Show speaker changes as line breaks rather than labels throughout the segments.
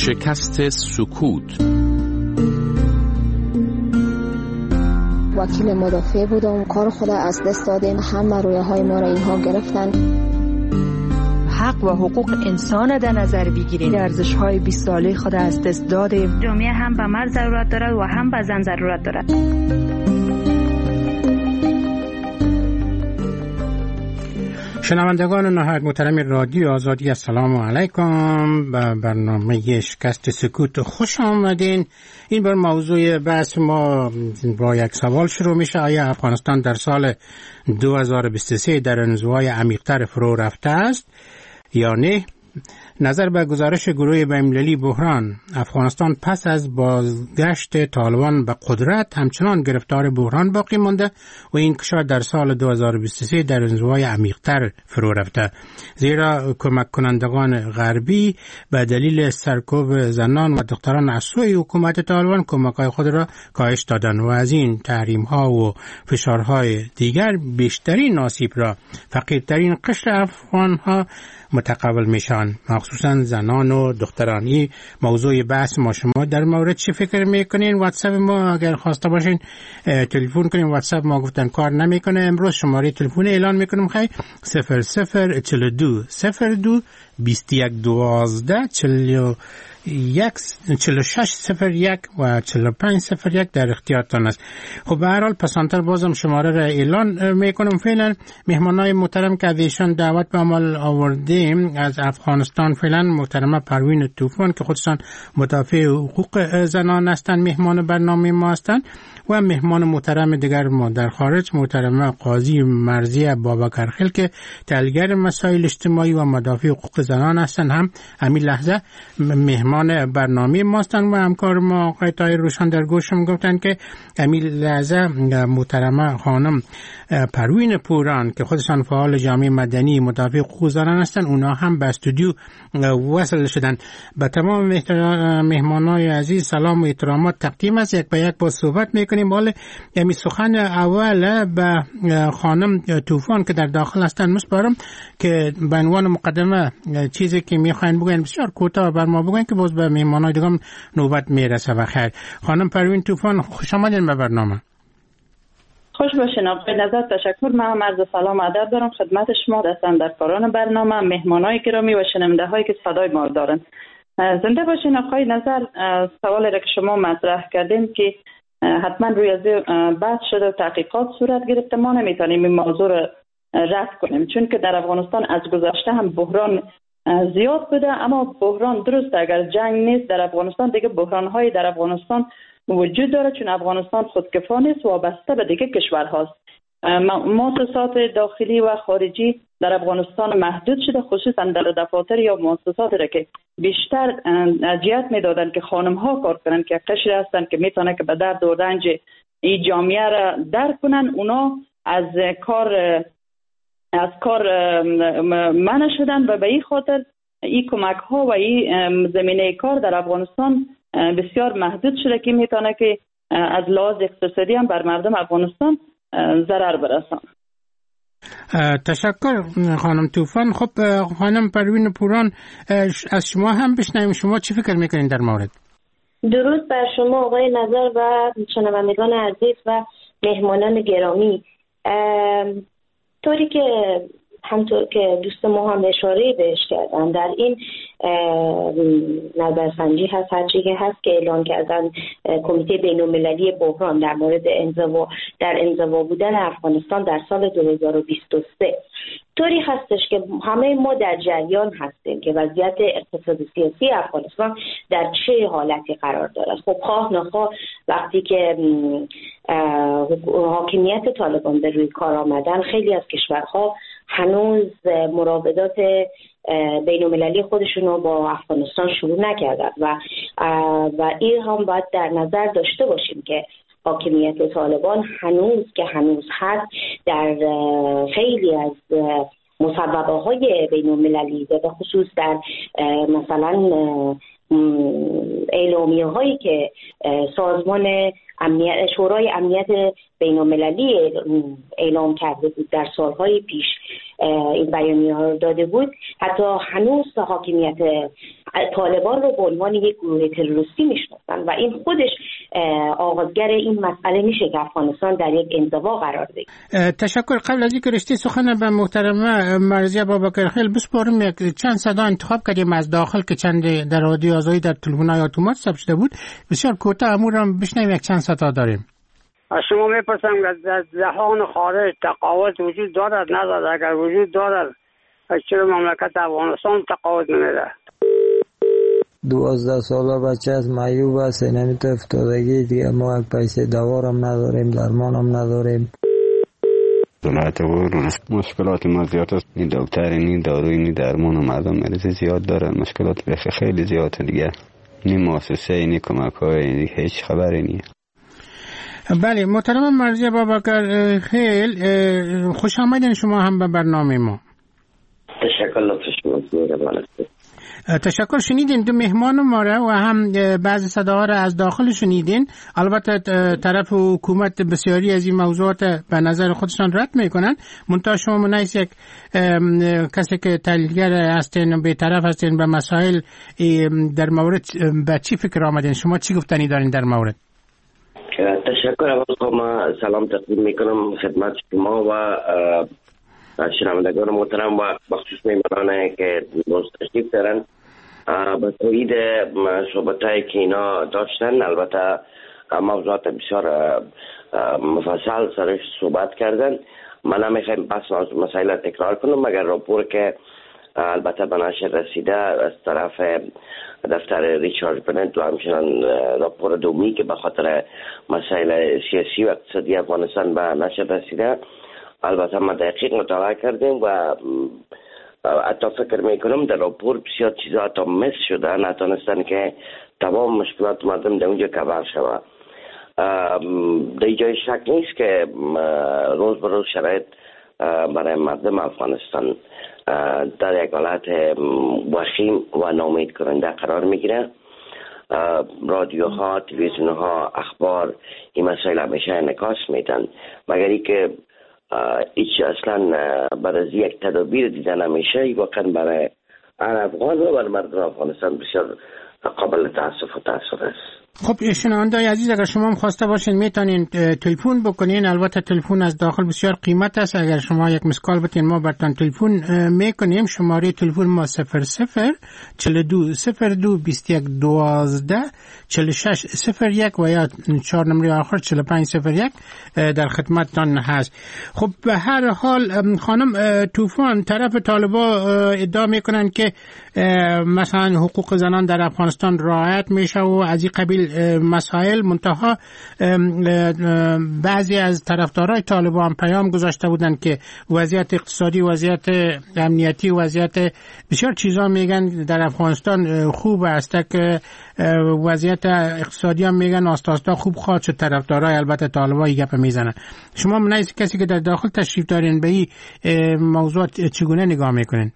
شکست سکوت.
وکیل مدافع بودم، کار خود از دست دادیم، همه رویاهای ما را اینها گرفتن.
حق و حقوق انسان در نظر بگیرید، ارزش‌های 20 ساله خود از دست دادیم.
جامعه هم به مرد ضرورت دارد و هم به زن ضرورت دارد.
شنوندگان نهایت محترم رادیو آزادی، السلام علیکم. به برنامه شکست سکوت خوش آمدین. این بار موضوع بحث ما با یک سوال شروع میشه: آیا افغانستان در سال 2023 در انزوای عمیق‌تر فرو رفته است یا نه؟ نظر به گزارش گروه بین‌المللی بحران، افغانستان پس از بازگشت طالبان به قدرت همچنان گرفتار بحران باقی مانده و این کشور در سال 2023 در انزوای عمیق‌تر فرو رفته، زیرا کمک کنندگان غربی به دلیل سرکوب زنان و دختران از سوی حکومت طالبان کمک‌های خود را کاهش دادند و از این تحریم‌ها و فشارهای دیگر بیشترین آسیب را فقیرترین قشر افغان‌ها متقبل میشن، مخصوصا زنان و دخترانی. موضوع بحث ما شما در مورد چی فکر میکنین؟ واتساپ ما اگر خواسته باشین تلفن کنین. واتساپ ما گفتن کار نمیکنه. امروز شماره تلفن اعلان میکنم: 0042 02 21 12 4601 و 4501 در اختیارتان است. خب به هر حال پسانتر بازم شماره را اعلان میکنم. فعلا مهمانای محترم که از ایشان دعوت به عمل آوردیم از افغانستان، فعلا محترمه پروین طوفان که خودشان مدافع حقوق زنان هستند، مهمان برنامه ما هستند، و مهمان محترم دیگر ما در خارج محترمه قاضی مرضیه بابکرخیل که تحلیلگر مسائل اجتماعی و مدافع حقوق زنان هستند، هم همین لحظه مهمان برنامه ما هستند. و همکار ما آقای طاهر روشن در گوشم گفتن که همین لحظه محترمه خانم پروین پوران که خودشان فعال جامعه مدنی مدافع حقوق زنان هستند، اونا هم به استودیو وصل شدن. به تمام مهمانای عزیز سلام و احترامات تقدیم است. یک به یک با صحبت میکنیم. حالا یعنی سخن اول به خانم طوفان که در داخل هستن مسپارم که به عنوان مقدمه چیزی که میخواین بگن بسیار کوتاه بر ما بگن که باز به مهمانای دیگه نوبت میرسه. بخیر خانم پروین طوفان، خوش آمدین به برنامه.
خوش باشین آقای نظر. تشکر. من عرض سلام و ادب دارم خدمت شما دستاندرکاران برنامه، مهمانای گرامی و شنونده هایی که صدای ما دارن. زنده باشین آقای نظر. سوالی را که شما مطرح کردین که حتما روی از بحث شده و تحقیقات صورت گرفته، ما نمیتونیم این موضوع را رد کنیم، چون که در افغانستان از گذشته هم بحران زیاد بوده، اما بحران درست اگر جنگ نیست در افغانستان دیگه بحران های در افغانستان وجود داره، چون افغانستان خودکفا نیست، وابسته به دیگه کشورهاست. مؤسسات داخلی و خارجی در افغانستان محدود شده، خصوصا در دفاتر یا مؤسساتی را که بیشتر جهت میدادن که خانم ها کار کنن، که قشری هستن که میتونه که به درد و رنج این جامعه را درک کنن، اونا از کار منع شدن و به این خاطر این کمک ها و این زمینه کار در افغانستان بسیار محدود شده که میتونه که از لحاظ اقتصادی هم بر مردم افغانستان ضرر برسان.
تشکر خانم طوفان. خب خانم پروین پوران، از شما هم بشنویم، شما چی فکر میکنین در مورد؟
درود بر شما آقای نظر و شنوندگان عزیز و مهمانان گرامی. طوری که همطور که دوست ما هم اشاره بهش کردن، در این نظرسنجی هست، هرچی که هست که اعلان کردن کمیته بین‌المللی بحران در مورد انزوا بودن افغانستان در سال 2023، طوری هستش که همه ما در جریان هستیم که وضعیت اقتصادی سیاسی افغانستان در چه حالتی قرار دارد. خب خواه نخواه وقتی که حاکمیت طالبان به روی کار آمدن، خیلی از کشورها هنوز مراودات بین‌المللی خودشون رو با افغانستان شروع نکردن و این هم باید در نظر داشته باشیم که حاکمیت طالبان هنوز هست در خیلی از مصوبه های بین‌المللی، به خصوص در مثلا اعلامیه هایی که سازمان شورای امنیت بین‌المللی اعلام کرده بود در سالهای پیش این بیانیه ها داده بود، حتی هنوز حاکمیت طالبان رو به عنوان یک گروه تروریستی میشناسن و این خودش آغازگر این مسئله میشه که افغانستان در یک انزوا قرار بگیره.
تشکر. قبل از اینکه رشته سخن به محترمه مرضیه بابکرخیل بسپارم، چند صدا انتخاب کردیم از داخل که چند در رادیو آزادی در تلفن‌های اتومات ثبت شده بود. بسیار کوتاه امورم بشنویم، یک چند صدا داریم.
از شما میپرسم که در جهان خارج تقاعد وجود دارد ندارد؟ اگر وجود دارد چرا مملکت افغانستان تقاعد نمیده؟
12 ساله بچه از معیوب است، نمیتو افتادگی دیگه، ما یک پیسه دوارم نداریم، درمانم نداریم.
دولت مشکلات ما زیاد است، این دکتر این داروی این درمان و مردم مریض زیاد دارن، مشکلات خیلی زیاده دیگه، این مؤسسه این کمک های هیچ خبری نیست.
بله محترم مرضیه بابکرخیل، خوش آمدین شما هم به برنامه ما.
تشکر لطف شما.
تشکر. شنیدین دو مهمان ما را و هم بعضی صداها را از داخل شنیدین. البته طرف حکومت بسیاری از این موضوعات به نظر خودشان رد میکنن، منتها شما منیس یک کسی که تحلیلگر هستین، به طرف هستین به مسائل، در مورد به چی فکر آمدین؟ شما چی گفتنی دارین در مورد؟
تشکر. اول ما سلام تقدیم میکنم خدمت شما و شنوندگان محترم و بخصوص میمانان که تشریف دارن. به تویید صحبتایی که اینا داشتن، البته موضوعات بسیار مفصل سرش صحبت کردن. من نمیخوایم بس مسائل تکرار کنم، مگر راپور که البته به نشر رسیده از طرف دفتر ریچارد بنت و همچنان راپور دومی که به خاطر مسائل سیاسی و اقتصادی افغانستان به نشر رسیده، البته ما دقیق مطالعه کردیم و حتی فکر میکنم در راپور بسیار چیزا حتی مس شده، نتونستن که تمام مشکلات مردم در اونجا کور شود. در جای شک نیست که روز به روز شرایط برای مردم افغانستان در یک حالت وخیم و ناامید کننده قرار میگیره. رادیوها، تلویزیونها، اخبار این مسائل همیشه انعکاس میدن، مگر اینکه هیچ اصلا برای یک تدابیر دیدن نمیشه. واقعا برای افغان و برای مردم افغانستان بسیار قابل تاسف است.
خب شنونده‌های عزیز، اگر شما هم خواسته باشین میتونین تلفن بکنین. البته تلفن از داخل بسیار قیمت است، اگر شما یک مسکال بتین ما براتون تلفن میکنیم. شماره تلفن ما 00 42 02 21 12 46 01 و یا 4 نمره آخر 4501 در خدمتتان هست. خب به هر حال خانم طوفان، طرف طالبا ادعا میکنن که مثلا حقوق زنان در افغانستان رعایت میشه و از این قبیل مسائل، منتها بعضی از طرفدارای طالبان هم پیام گذاشته بودن که وضعیت اقتصادی، وضعیت امنیتی، وضعیت بسیار چیزا میگن در افغانستان خوب است، که وضعیت اقتصادی هم میگن آستا خوب خواهد شد. طرفدارای البته طالبان گپ میزنن. شما منیز کسی که در داخل تشریف دارین به این موضوعات چگونه نگاه میکنین؟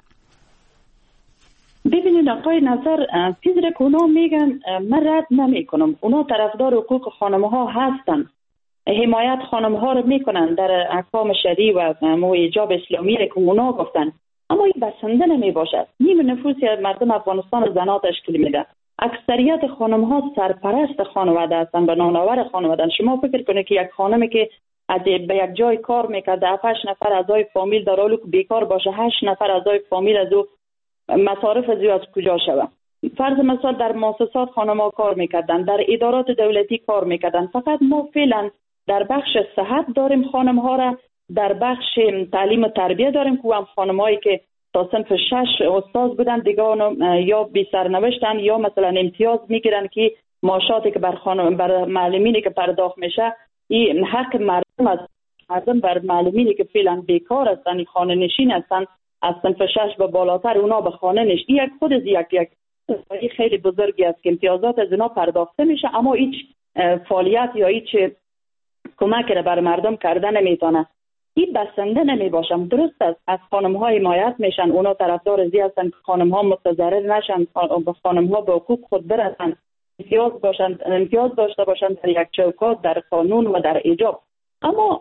ببینید آقای نظر، چیزی که اونا میگن من رد نمی کنم. اونا طرفدار حقوق خانم ها هستن، حمایت خانم ها رو میکنن در احکام شرعی و حجاب اسلامی که اونا گفتن، اما این بسنده نمی باشد. نیم نفوسی از مردم افغانستان زنها تشکیل میده. اکثریت خانم ها سرپرست خانواده هستن، به نانآور خانواده. شما فکر کنید که یک خانمی که به یک جای کار میکرده 8 نفر اعضای فامیل در حالی که بیکار باشه 8 نفر اعضای فامیل از او مصارف زیاد کجا شود؟ فرض مثال در مؤسسات خانم‌ها کار میکردن، در ادارات دولتی کار میکردن. فقط ما فعلا در بخش صحت داریم خانم‌ها را، در بخش تعلیم و تربیه داریم که هم خانم‌هایی که تا صنف 6 استاد بودن دیگه یا بی سرنوشتن یا مثلا امتیاز میگیرن که معاشاتی که بر معلمینی که پرداخت میشه این حق مردم از مردم بر معلمینی که فعلا بیکار هستن، خانه نشین هستن، از صنف 6 به بالاتر اونا به خانه نشین. یک خود یک خیلی بزرگی است که امتیازات از اونا پرداخته میشه، اما هیچ فعالیت یا هیچ کمک را بر مردم کردن نمیتونه. این بسنده نمی باشم. درست است از خانم ها حمایت میشن، اونا طرفدار زی هستن که خانم ها متضرر نشن، خانم ها به حقوق خود برسن، امتیاز داشته باشن در یک چوکات، در قانون و در ایجاب. اما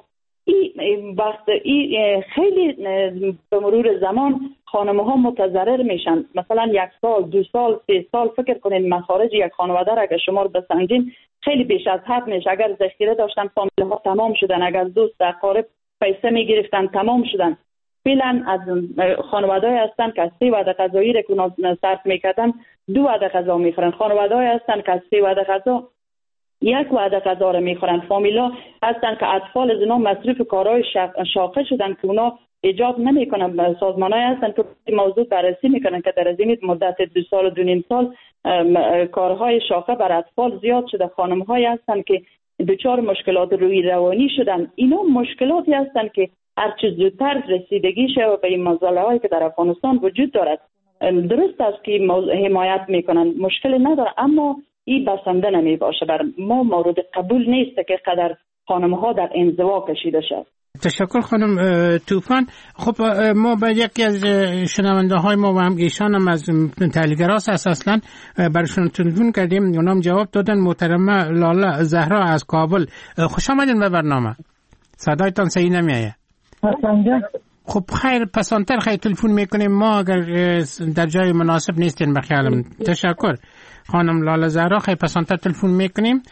این خیلی به مرور زمان خانم‌ها متضرر میشن. مثلا 1 سال 2 سال 3 سال فکر کنین مخارج یک خانواده را اگر شما رو بسنجین خیلی بیش از حد میشه. اگر ذخیره داشتن فامیل‌ها تمام شدن، اگر دوست اقارب پیسه میگرفتن تمام شدن. فعلا از خانواده‌ای هستن که 3 وعده غذایی را که صرف میکردن 2 وعده غذا میخورن. خانواده‌ای هستن که 3 وعده غذا 1 وعده غذا را میخورن. فامیلا هستن که اطفال از اونا مصروف کارهای شاقه شدن که اونا ایجاب نمیکنن. سازمان‌های هستن که موضوع بررسی میکنن که در این مدت 2 سال و 2 نیم سال کارهای شاقه بر اطفال زیاد شده. خانم‌های هستن که دچار مشکلات روحی روانی شدن. اینا مشکلاتی هستن که هرچه زودتر رسیدگی شود به این مسائلی که در افغانستان وجود دارد. درست است که حمایت میکنن، مشکل نداره، اما این بسنده نمی باشه. بر ما مورد قبول نیست که قدر خانم‌ها در انزوا کشیده شد.
تشکر خانم طوفان. خب ما به یکی از شنونده های ما و هم ایشان هم از تحلیلگراست اصلا برشون تلفن کردیم، اونام جواب دادن. محترمه لاله زهرا از کابل، خوش آمدین به برنامه. صدایتان صحیح نمیایه. خب خیر، پسانتر خیلی تلفن میکنیم ما اگر در جای مناسب نیستین بخیالم. تشکر خانم لاله زهرا، خیلی پسانتر تلفن میکنیم.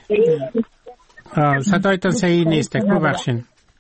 صدایتان صحیح نیست، ببخشین.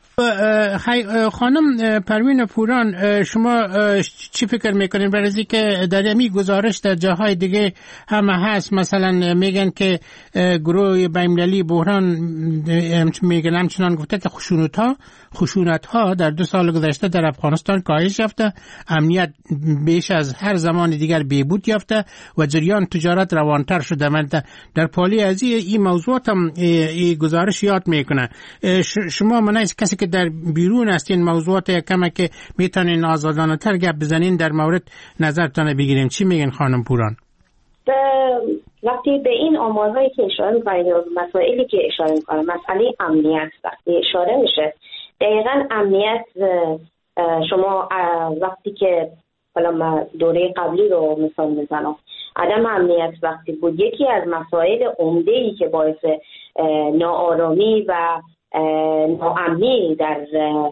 خانم پروین پوران، شما چی فکر میکنین برای که در این گزارش در جاهای دیگه هم هست؟ مثلا میگن که گروه بین‌المللی بحران میگن همچنان گفته که خشونت ها در 2 سال گذشته در افغانستان کاهش یافته، امنیت بیش از هر زمان دیگر بهبود یافته و جریان تجارت روانتر شده. من در پالی از این موضوعات هم این گزارش یاد میکنه. شما من از کسی که در بیرون هستین موضوعات کمه که میتونین آزادانه تر گپ بزنین در مورد نظرتان بگیریم. چی میگن خانم پوران؟
وقتی به این آمارهایی که اشاره میکنید، مسائلی که اشاره میکنه، مسئله امنیت وقتی اشاره میشه، دقیقاً امنیت شما وقتی که حالا دوره قبلی رو مثال میزنم، عدم امنیت وقتی بود یکی از مسائل عمده‌ای که باعث ناآرامی و ناامنی در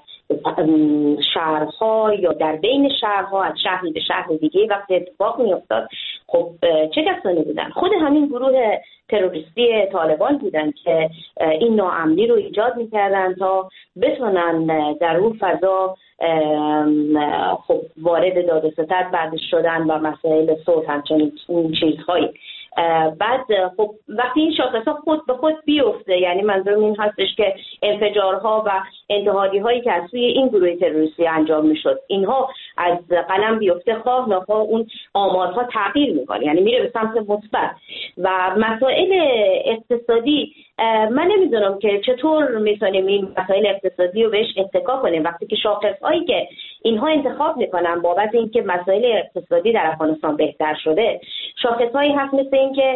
شهرها یا در بین شهرها از شهر به شهر دیگه وقتی اتفاق می افتاد، خب چه کسانی بودن؟ خود همین گروه تروریستی طالبان بودن که این ناامنی رو ایجاد می‌کردن تا بتونن در اون فضا خب وارد داد و ستد بعدش شدن و مسائل صلح همچنین چیزهایی. بعد خب وقتی این شاخص‌ها خود به خود بیفته، یعنی منظورم این هستش که انفجارها و انتحاری‌هایی که از سوی این گروه تروریستی انجام می‌شد اینها از قلم بیفته، خواه ناخواه اون آمارها تغییر می‌کنه، یعنی میره به سمت مثبت. و مسائل اقتصادی من نمیدونم که چطور میتونیم این مسائل اقتصادی رو بهش اتکا کنیم وقتی که شاخص‌هایی که اینها انتخاب میکنن بابت اینکه مسائل اقتصادی در افغانستان بهتر شده، شاخص‌هایی هست مثل اینکه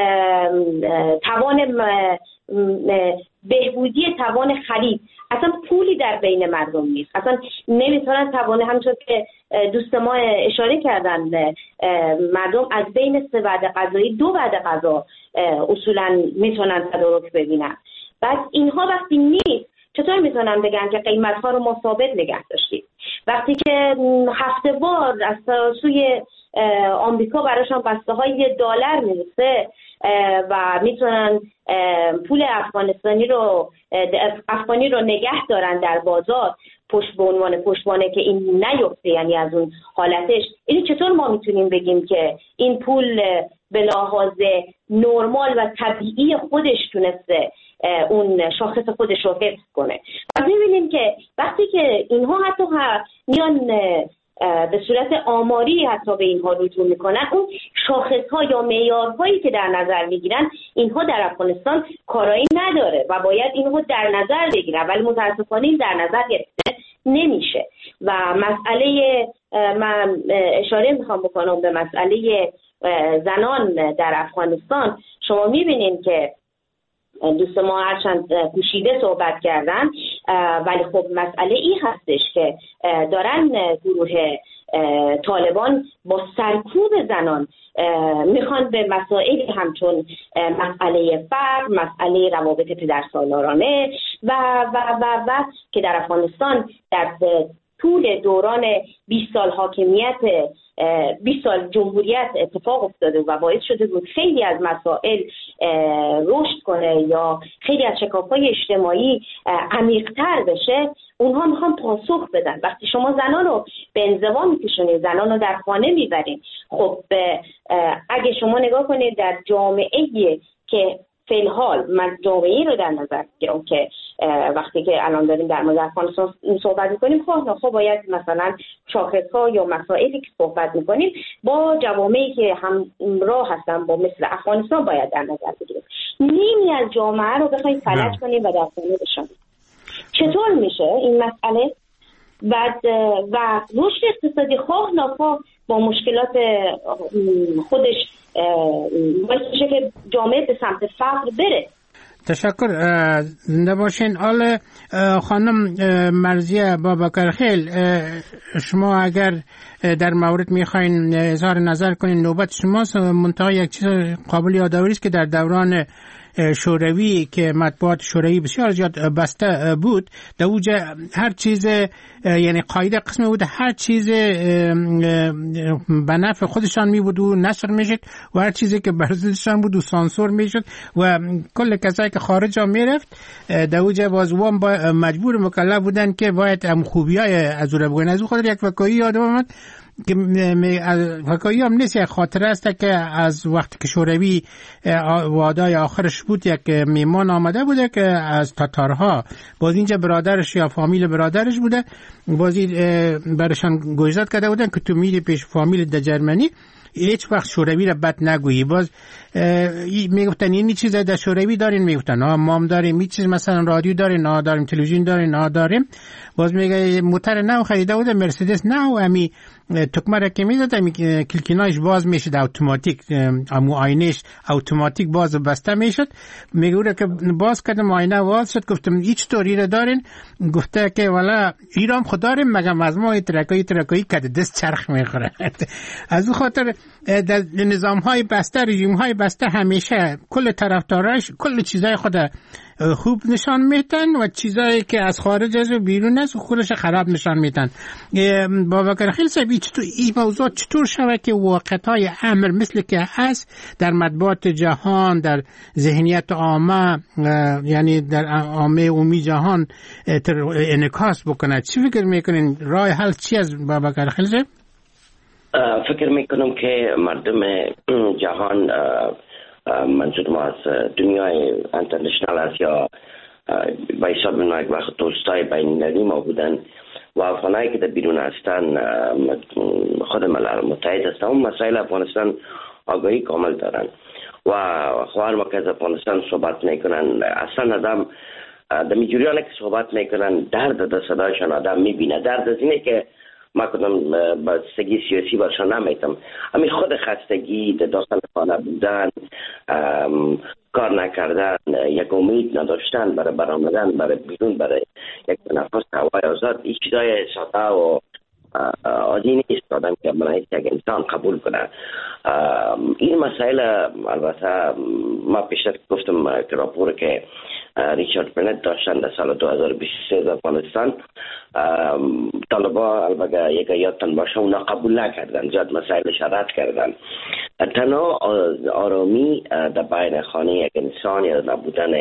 توان بهبودی توان خرید، اصلا پولی در بین مردم نیست، اصلا نمیتونن توان، همونطور که دوست ما اشاره کردن، مردم از بین 3 وعده غذایی 2 وعده غذا اصولا میتونن تدارک ببینن. بعد اینها وقتی نیست چطور میتونن بگن که قیمت‌ها رو ما ثابت نگه داشتیم وقتی که هفته‌وار از سوی آمریکا براشون بسته‌های $1 میرسه و میتونن پول افغانی رو نگه دارن در بازار پشتوانه که این نیفته، یعنی از اون حالتش. این چطور ما میتونیم بگیم که این پول به لحاظ نرمال و طبیعی خودش تونسته اون شاخص خودش رو حفظ کنه؟ و میبینیم که وقتی که اینها حتی میان به صورت آماری حتی به اینها رجوع میکنن، اون شاخص‌ها یا معیارهایی که در نظر میگیرن اینها در افغانستان کارایی نداره و باید اینها در نظر بگیرن، ولی متاسفانه این در نظر گرفته نمیشه. و مسئله من اشاره میخوام بکنم به مسئله زنان در افغانستان. شما میبینین که دوست ما هرچند پوشیده صحبت کردن، ولی خب مسئله این هستش که دارن گروه طالبان با سرکوب زنان میخوان به مسائلی همچون مسئله فقر، مسئله روابط پدرسالارانه و که در افغانستان در طول دوران 20 سال حاکمیت 20 سال جمهوریت اتفاق افتاده و باعث شده بود خیلی از مسائل رشد کنه یا خیلی از شکاف‌های اجتماعی عمیق‌تر بشه. اونها میخوان پاسخ بدن. وقتی شما زنان رو به انزوا میکشونید، زنان رو در خانه میبرید، خب اگه شما نگاه کنید در جامعه‌ای که فی الحال من جامعه‌ای رو در نظر بگیرم که وقتی که الان داریم در مورد افغانستان صحبت می‌کنیم، خب باید مثلا شاخص‌ها یا مسائلی که صحبت می‌کنیم با جوامعی که همراه هستن با مثل افغانستان باید در نظر بگیریم. نیمی از جامعه رو بخواید فلج کنیم و در خانه بشونیم. چطور میشه این مسئله؟ بعد و رشد اقتصادی خواه ناخواه با مشکلات خودش باعث میشه که جامعه به سمت فقر بره.
تشکر. زنده باشین. آل خانم مرضیه بابکرخیل، شما اگر در مورد میخواین اظهار نظر کنین نوبت شماست. منتها یک چیز قابل یادآوری است که در دوران شوروی که مطبوعات شوروی بسیار زیاد بسته بود، در اوج هر چیز یعنی قاعده قسمی بود هر چیز به نفع خودشان می بود و نشر میشد و هر چیزی که بر ضدشان بود و سانسور میشد و کل کسایی که خارج ها میرفت در اوج بازوان مجبور مکلف بودن که باید هم خوبیای از او را بگوین. از او خاطر یک وکایی یادم آمد که وکایی هم نیست، یک خاطره است که از وقتی که شوروی وعده آخرش بود یک میمان آمده بوده که از تاتارها، باز اینجا برادرش یا فامیل برادرش بوده، بازی برشان گوشزد کرده بودن که تو میری پیش فامیل در جرمنی هیچ وقت شوروی را بد نگویی. باز میگفتن این چیز در شوروی دارین، میگفتن ما هم داریم، این چیز مثلا رادیو دارین، نه داریم، تلویزیون دارین، نه داریم. باز میگه موتور نو خریده بوده، مرسدس نو، امی تکمه را که میزد امی کلکینایش باز میشد اتوماتیک، امو آینهش اتوماتیک باز و بسته میشد. میگه که باز کردم آینه باز شد. گفتم هیچ طوری را دارین؟ گفته که والا ایران خود داریم، مگم از ما ترکایی کده دست چرخ میخوره. از اون خاطر در نظام های بسته، رژیم های بسته همیشه کل طرفداراش کل چیزای خود خوب نشان میتن و چیزایی که از خارج از بیرون است خودش خراب نشان میتن. بابکرخیل صاحب این موضوع چطور شوه که واقعیت‌های امر مثل که هست در مطبوعات جهان، در ذهنیت عامه، یعنی در عامه عمومی جهان انعکاس بکنه؟ چی فکر میکنین راه حل چی از بابکرخیل صاحب؟
فکر میکنم که مردم جهان، منظور ما از دنیای انترنشنال است یا با حساب ما یک وقت دوستای بین‌المللی ما بودن و افغانایی که در بیرون هستن خود ملل متحد هستن، اون مسائل افغانستان آگاهی کامل دارن و خواهر ما که از افغانستان صحبت میکنن اصلا آدم در میجوریانه که صحبت میکنن درد در صدایشان آدم میبینه. درد از اینه که ما کدام بستگی سیاسی برشان نمیتم، همین خود خستگی در داخل خانه بودن، کار نکردن، یک امید نداشتن برای برآمدن برای بیرون، برای یک نفس هوای آزاد، این چیزای ساده و عادی نیست آدم که برای یک انسان قبول کنه. این مسائل البته ما پیشتر گفتم که راپور که ریچارد برنت داشتن در سال 2023 در افغانستان، طالبان البته یک یادتان باشه اونا قبول نکردن، زیاد مسائلش رد کردن. تنها آرامی در بین خانه یک انسان یا نبودن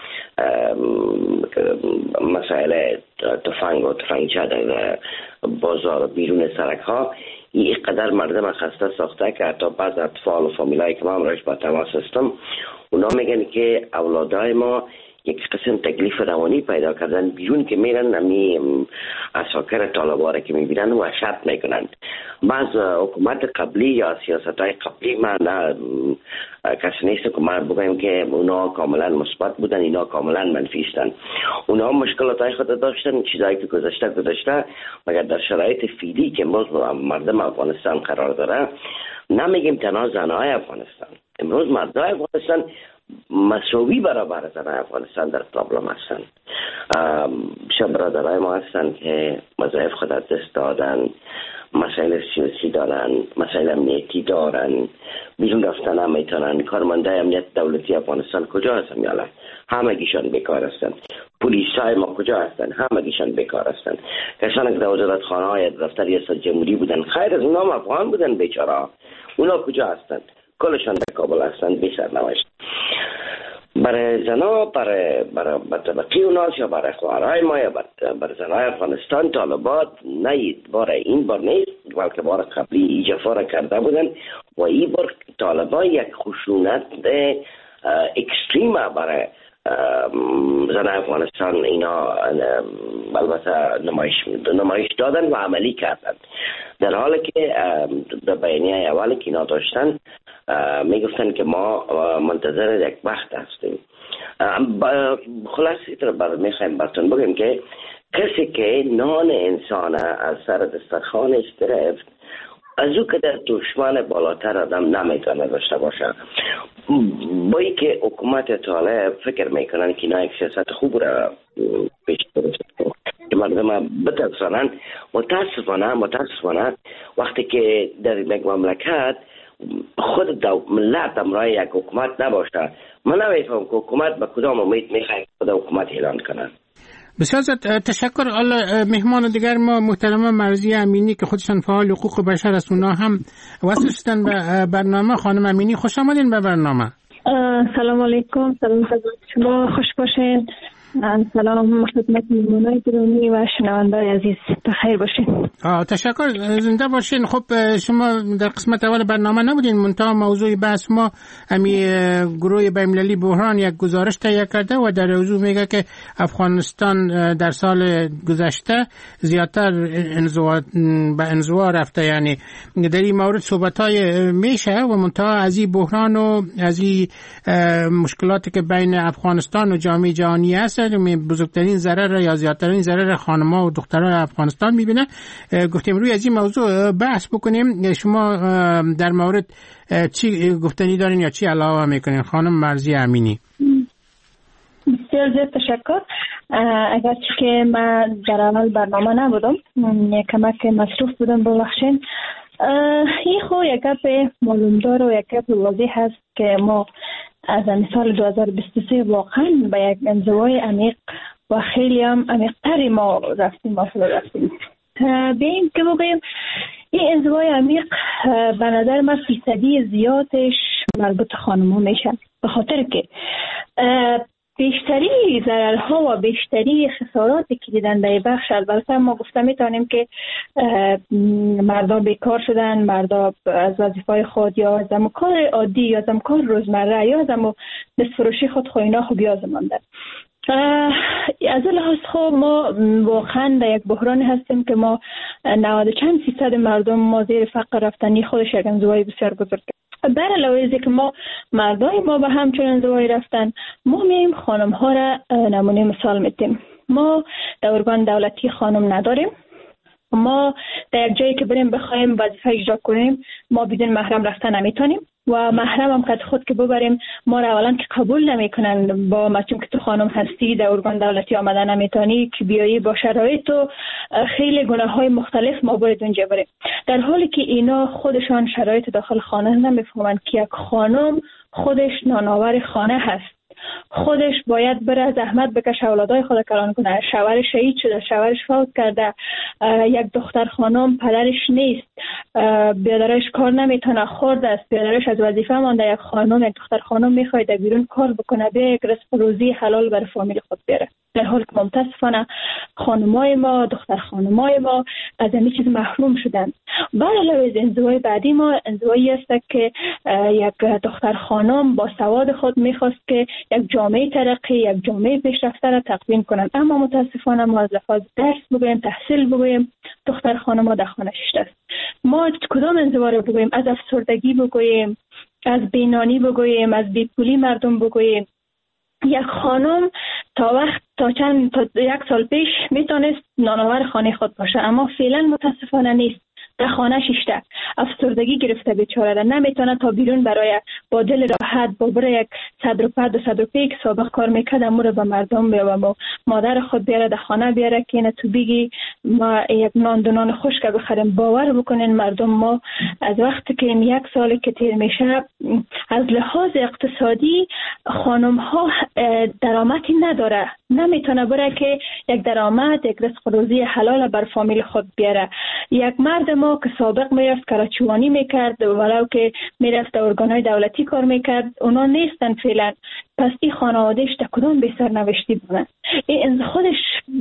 مسائل تفنگ و تفنگچه در بازار و بیرون سرک ها این قدر مردم خسته ساخته که حتی بعض اطفال و فامیلایی که ما هم راش با تماس هستم اونا میگن که اولادای ما یک قسم تکلیف روانی پیدا کردن، بیرون که میرن امی اساکر طالبان که میبینن وحشت میکنن. بعض حکومت قبلی یا سیاست های قبلی من کسی نیست که من بگویم که اونا کاملا مثبت بودن اینا کاملا منفی هستن. اونا مشکلات های خود داشتن، چیزایی که گذشته مگر در شرایط فعلی که امروز مردم افغانستان قرار داره، نمیگیم تنها زنهای افغانستان، امروز مردای افغانستان مساوی برابر زنای افغانستان در پرابلم هستند. شب برادرای ما هستند که وظایف خود از دست دادن، مسائل سیاسی دارن، مسائل امنیتی دارن، بیرون رفتن هم میتونن. کارمندای امنیت دولتی افغانستان کجا هستن؟ یالا همگیشان بیکار هستند. پلیس های ما کجا هستند؟ همگیشان بیکار هستند. کسانی که در وزارت خانه های دفتر ریاست جمهوری بودن، خیر از اونها افغان بودن بیچاره، اونا کجا هستند؟ کلشان در کابل هستند بی سرنوشت. برای زنا، برای طبقی اوناس یا برای خواهرای ما یا برای زنای افغانستان طالبات نه برای این بار نیست، بلکه بار قبلی ایجافا را کرده بودن و این بار طالبان یک خشونت اکستریم برای زنای افغانستان اینا البته نمایش دادن و عملی کردن، در حالی که در بیانیه اولی که اینا داشتن میگفتن که ما منتظر یک وقت هستیم. خلاصی طور میخوایم براتون بگیم که کسی که نان انسان از سر دسترخوانش گرفت، از او که در دشمن بالاتر آدم نمیتونه داشته باشه. با ای که حکومت طالب فکر میکنن که اینا یک سیاست خوب را پیش برسند که مردم بترسانند. متاسفانه وقتی که در یک مملکت خود ملت امرای یک حکومت نباشه، من نمیفهم که حکومت به کدام امید میخواد خود حکومت اعلان کنه.
بسیار تشکر. مهمان دیگر ما محترمه مرضیه امینی که خودشان فعال حقوق بشر است، اونا هم وصل شدن به برنامه. خانم امینی خوش آمدین به برنامه.
سلام علیکم، سلام خدمت شما، خوش باشین. سلام خدمت مهمانای گرامی و شنوندای عزیز، بخیر باشین.
تشکر، زنده باشین. خب شما در قسمت اول برنامه نبودین، منتها موضوع بحث ما همی گروه بین‌المللی بحران یک گزارش تهیه کرده و در موضوع میگه که افغانستان در سال گذشته زیادتر به انزوا رفته، یعنی در این مورد صحبت‌های میشه و منتها از این بحران و از این مشکلاتی که بین افغانستان و جامعه جهانی هست بزرگترین ضرر یا زیادترین ضرر خانم‌ها و دختران افغانستان میبینه. گفتیم روی از این موضوع بحث بکنیم. شما در مورد چی گفتنی دارین یا چی علاوه میکنین خانم مرضیه امینی؟
بسیار زیاد تشکر. اگرچه که من در اول برنامه نبودم، کمک مصروف بودم، ببخشین. این خو یک گپ معلومدار و یک گپ واضح هست که ما از سال 2023 واقعا به یک انزوای عمیق و خیلی هم عمیق‌تری ما رفتیم. بیم که بگیم این انزوای عمیق به نظر من فیصدی زیادش مربوط خانم‌ها میشه، به خاطر که بیشتری ضررها و بیشتری خساراتی که دیدن در بخش، البته ما گفته میتونیم که مردا بیکار شدن، مردا از وظیفه خود یا از کار عادی یا از کار روزمره یا از دستفروشی خود اینا خوب یاد ماندن. از لحاظ خب ما واقعا در یک بحران هستیم که ما 90% مردم ما زیر فقر رفتنی خودش یک انزوای بسیار بزرگ. بر علاوه که ما مردای ما به همچون انزوای رفتن، ما میم خانم ها را نمونه مثال میتیم. ما در ارگان دولتی خانم نداریم. ما در یک جایی که بریم بخوایم وظیفه اجرا کنیم، ما بدون محرم رفتن نمیتونیم و محرم هم که خود که ببریم ما را اولا که قبول نمیکنن، با مچون که تو خانم هستی در ارگان دولتی آمدن نمیتونی که بیایی، با شرایط و خیلی گناه های مختلف ما باید اونجا بریم، در حالی که اینا خودشان شرایط داخل خانه نمیفهمند که یک خانم خودش نانآور خانه هست، خودش باید بره زحمت بکشه اولادای خود کلان کنه. شوهرش شهید شده، شوهرش فوت کرده، یک دختر خانم پدرش نیست، بیادرش کار نمیتونه، خورد است، بیادرش از وظیفه مانده. یک خانم، یک دختر خانم میخواد در بیرون کار بکنه، به یک رزق روزی حلال برای فامیل خود بیاره، در حالی که متاسفانه خانمای ما، دختر خانمای ما از این چیز محروم شدن. بعد علاوه از انزوای بعدی ما انزوایی است که یک دختر خانم با سواد خود میخواست که یک جامعه ترقی، یک جامعه پیشرفته را تقویم کنند، اما متاسفانه ما از لحاظ درس بگویم، تحصیل بگویم، دختر خانم ها در خانه شده است. ما کدام انزوا را بگویم؟ از افسردگی بگویم، از بینانی بگویم، از بیپولی مردم بگویم. یک خانم تا یک سال پیش میتونست نانآور خانه خود باشه، اما فعلا متاسفانه نیست. در خانه شیشته افسردگی گرفته بیچاره، نمیتونه تا بیرون برای با دل راحت با برای یک 100 روپیه 200 روپیه که سابق کار میکرد امور به مردم و مادر خود بیاره در خانه بیاره که اینه تو بگی ما یک نان خشک بخریم. باور بکنین مردم ما از وقتی که این 1 سالی که تیر میشه از لحاظ اقتصادی خانم ها درآمدی نداره، نمیتونه بره که یک درآمد یک رزق روزی حلال بر فامیل خود بیاره. یک مرد ما که سابق میرفت کراچوانی میکرد ولو که میرفت ارگانهای دولتی کار میکرد اونا نیستن فعلا. پس این خانوادهش در کدام به سرنوشتی بودن؟ این خودش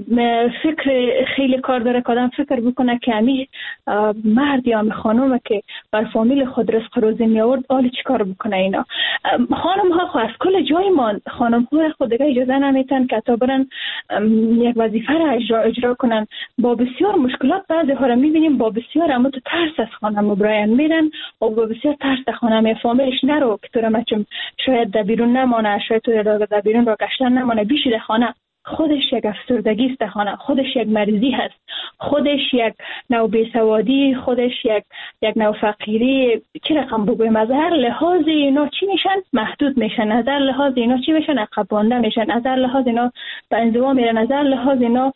فکر خیلی کار داره که آدم فکر بکنه که همی مرد یا همی خانومه که بر فامیل خود رزق روزی می آورد آلی چی کار بکنه اینا؟ خانم ها از کل جای ما خانم ها خود دیگه اجازه نمیتن که تا برن یک وظیفه را اجرا کنن. با بسیار مشکلات بعضی ها را میبینیم با بسیار اما تو ترس از خانم مبراین میرن و با بسیار ترس از خانم فامیلش نرو که تو را مچم شاید در بیرون نمانه، شاید تو در بیرون را گشتن نمانه، بیشی در خانه. خودش یک افسردگی است خانه، خودش یک مریضی هست، خودش یک نوع بیسوادی، خودش یک نوع فقیری. چه رقم بگویم؟ از هر لحاظ اینا چی میشن؟ محدود میشن. از هر لحاظ اینا چی میشن؟ عقب مانده میشن. از هر لحاظ اینا به انزوا میرن. از هر لحاظ اینا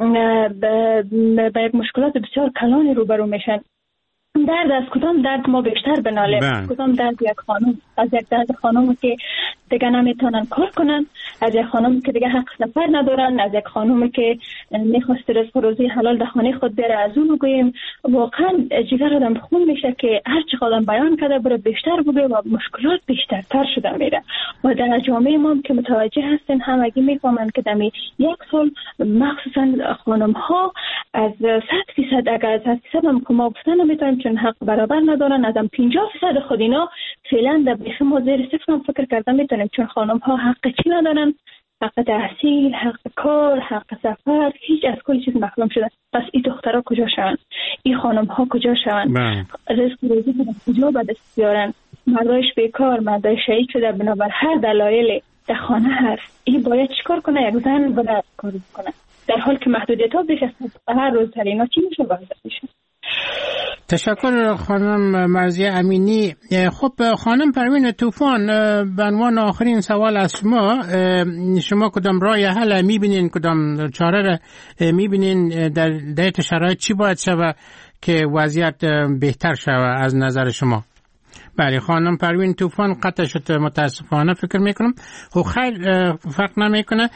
به یک مشکلات بسیار کلانی روبرو میشن. درد از کدام درد ما بیشتر بنالیم؟ کدام درد یک خانم؟ از یک درد خانم که دیگه نمیتونن کار کنن، از یک خانم که دیگه حق سفر ندارن، از یک خانم که میخواست رزق روزی حلال در خانه خود بیاره از اون بگویم. واقعا جگر آدم خون میشه که هر چی آدم بیان کرده بره بیشتر بگه و مشکلات بیشتر شده میره. و در جامعه ما که متوجه هستن همگی میفهمن که دمی 1 سال مخصوصا خانم ها از 100% اگر از 100% هم که ما گفتن نمیتونیم چون حق برابر ندارن، از 50% خود اینا فعلا در بیخ ما زیر صفر هم فکر کردن میتونیم چون خانم ها حق چی ندارن؟ حق تحصیل، حق کار، حق سفر، هیچ از کل چیز محروم شدن. پس این دخترها کجا شون؟ این خانم ها کجا شون؟ رزق روزی کجا به دست بیارن؟ مردایش بیکار، مردای شهید شده بنابر هر دلایل در خانه هست. این باید چیکار کنه؟ یک زن باید کار کنه در حال که محدودیت ها بیش از هر روز تر اینا چی میشه باید بشه؟
تشکر خانم مرضیه امینی. خب خانم پروین طوفان، به عنوان آخرین سوال از شما کدام راه حل میبینین، کدام چاره را میبینین در شرایط چی باید شود که وضعیت بهتر شود از نظر شما؟ بله خانم پروین طوفان قطع شد متاسفانه فکر میکنم. خب خیر فرق نمیکنه.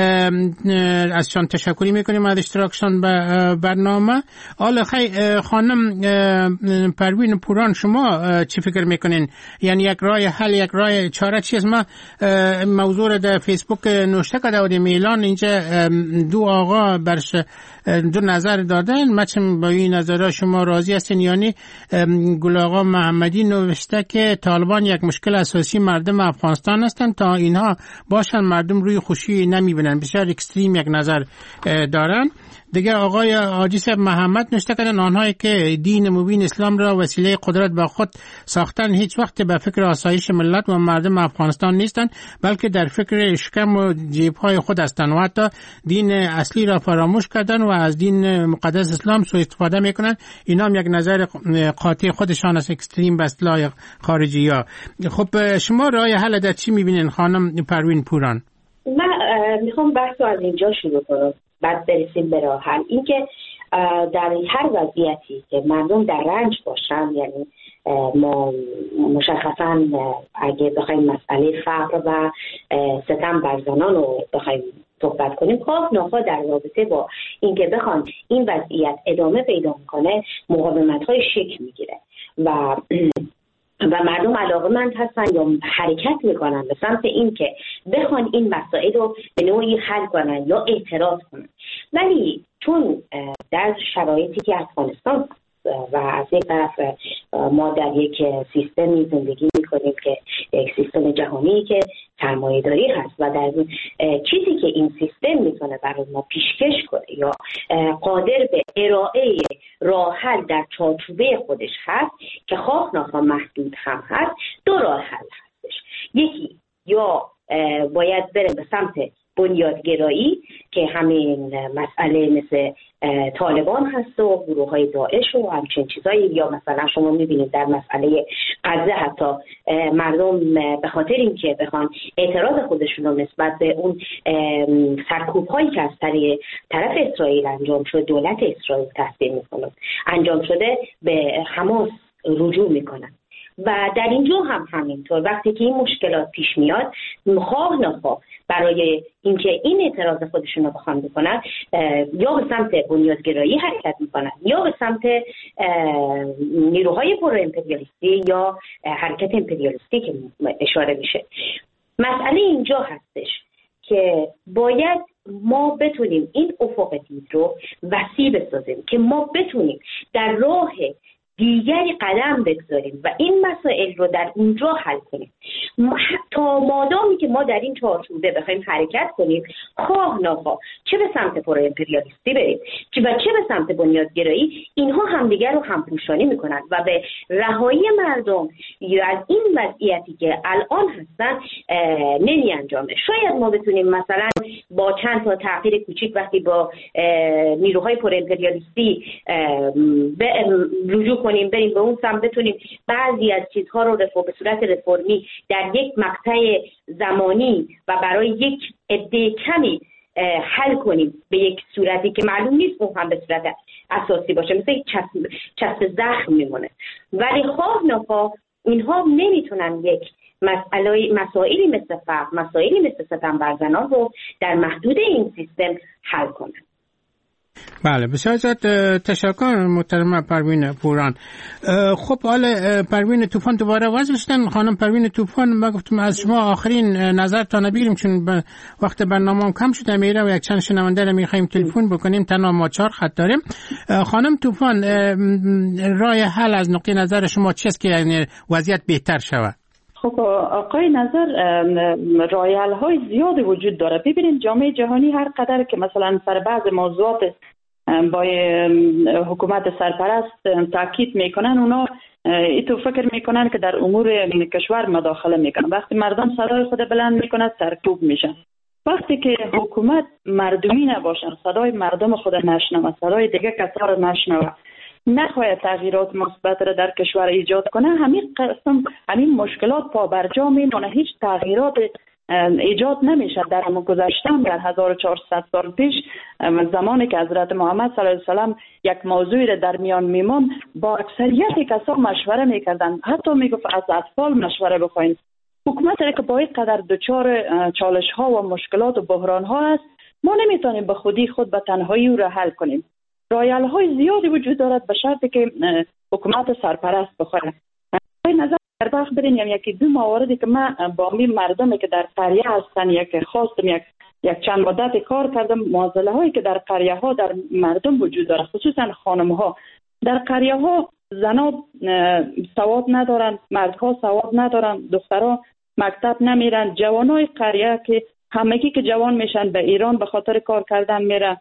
از شان تشکری میکنیم از اشتراکشان به برنامه. حالا خیر خانم پروین پوران شما چی فکر میکنین؟ یعنی یک راه حل، یک راه چاره چیست؟ ما موضوع را در فیسبوک نوشته کرده بودیم اعلان اینجا دو آقا برش دو نظر دادن. مچم با این نظرها شما راضی هستین؟ یعنی گل آقا محمدی نوشته که طالبان یک مشکل اساسی مردم افغانستان هستند، تا اینها باشن مردم روی خوشی نمیبینن. بسیار اکستریم یک نظر دارن. دیگه آقای حاجی صاحب محمد نوشته کردن آنهایی که دین مبین اسلام را وسیله قدرت به خود ساختن هیچ وقت به فکر آسایش ملت و مردم افغانستان نیستند، بلکه در فکر شکم و جیب‌های خود هستند و حتی دین اصلی را فراموش کردن و از دین مقدس اسلام سوء استفاده میکنن. اینا هم یک نظر قاطع خودشان است، اکستریم به اصطلاح خارجی‌ها. خب شما راه حل در چی میبینین خانم پروین پوران؟
من میخوام بحث رو از اینجا شروع کنم بعد برسیم به راه حل. این که در هر وضعیتی که مردم در رنج باشن، یعنی ما مشخصا اگه بخوایم مسئله فقر و ستم بر زنان رو بخوایم صحبت کنیم، خواه ناخواه در رابطه با اینکه بخوان این وضعیت ادامه پیدا کنه مقاومت‌های شکل میگیره و مردم علاقه‌مند هستن یا حرکت میکنن به سمت این که بخوان این مسائل رو به نوعی حل کنن یا اعتراض کنن. ولی چون در شرایطی که افغانستان و از یک طرف ما در یک سیستمی زندگی میکنیم که یک سیستم جهانی که سرمایه‌داری هست و در چیزی که این سیستم میتونه برای ما پیشکش کنه یا قادر به ارائه راه حل در چارچوبه خودش هست که خواه ناخواه محدود هم هست، دو راه حل هستش. یکی یا باید بره به سمت بنیادگرایی که همین مسئله مثل طالبان هست و گروه های داعش و همچین چیزایی، یا مثلا شما میبینید در مسئله قضیه حتی مردم به خاطر اینکه بخوان اعتراض خودشون رو نسبت به اون سرکوب هایی که از طرف اسرائیل انجام شده، دولت اسرائیل تحسین میکنن انجام شده، به حماس رجوع میکنن. و در اینجا هم همینطور وقتی که این مشکلات پیش میاد، خواه نخواه برای اینکه این اعتراض خودشون رو بخوان بکنن، یا به سمت بنیادگرایی حرکت میکنن یا به سمت نیروهای پرو امپریالیستی یا حرکت امپریالیستی که اشاره میشه. مسئله اینجا هستش که باید ما بتونیم این افق دید رو وسیع بسازیم که ما بتونیم در راه دیگری قدم بگذاریم و این مسائل رو در اونجا حل کنیم. تا مادامی که ما در این چارچوبه بخوایم حرکت کنیم، خواه نخواه چه به سمت پرو امپریالیستی بریم و چه به سمت بنیادگرایی، اینها همدیگر رو همپوشانی میکنن و به رهایی مردم یا از این وضعیتی که الان هستن نمی انجامه. شاید ما بتونیم مثلا با چند تا تغییر کوچیک وقتی با نیروهای پرو امپریالیستی رجوع کنیم، بریم به اون سمت، بتونیم بعضی از چیزها رو به صورت رفرمی در یک مقطع زمانی و برای یک عده کمی حل کنیم به یک صورتی که معلوم نیست اون هم به صورت اساسی باشه، مثل یک چسب زخم میمونه. ولی خواه نخواه اینها نمیتونن یک مسائلی مثل فقر، مسائلی مثل ستم بر زنان رو در محدود این سیستم حل کنن.
بله، بسیار زیاد تشکر محترمه پروین پوران. خب حالا پروین طوفان دوباره وزشتن. خانم پروین طوفان، ما گفتم از شما آخرین نظر تا نبگیریم چون وقت برنامه کم شده میره و یک چند شنونده رو میخوایم تلفن بکنیم، تنها ما 4 خط داریم. خانم طوفان، راه حل از نقطه نظر شما چیست که یعنی وضعیت بهتر شود؟
خب آقای نظر، رایل های زیادی وجود داره. ببینید جامعه جهانی هر قدر که مثلا سر بعض موضوعات با حکومت سرپرست تاکید میکنن، اونا ایتو فکر میکنن که در امور کشور مداخله میکنن. وقتی مردم صدای خود بلند میکنن سرکوب میشن. وقتی که حکومت مردمی نباشن، صدای مردم خود نشنوه، صدای دیگه کسا رو نشنوه، نخواهد تغییرات مثبت را در کشور ایجاد کنه، همین مشکلات پا برجا میمونه، هیچ تغییرات ایجاد نمیشه. در گذشتم در 1400 سال پیش زمانی که حضرت محمد صلی الله علیه و سلم یک موضوعی را در میان میمون، با اکثریت کسا مشوره میکردن، حتی میگفت از اطفال مشوره بخواین. حکومت را که با این قدر دچار چالش ها و مشکلات و بحران ها است، ما نمیتونیم به خودی خود به تنهایی او را حل کنیم. رایل های زیادی وجود دارد به شرطی که حکومت سرپرست بخوره. نظر در بخش برین یکی دو مواردی که من با می مردمی که در قریه هستن یک خواستم یک چند مدت کار کردم، معضله هایی که در قریه ها در مردم وجود داره، خصوصا خانم ها. در قریه ها زنا سواد ندارن، مردها سواد ندارن، دخترها مکتب نمیرن. جوانای قریه که همگی که جوان میشن به ایران به خاطر کار کردن میره.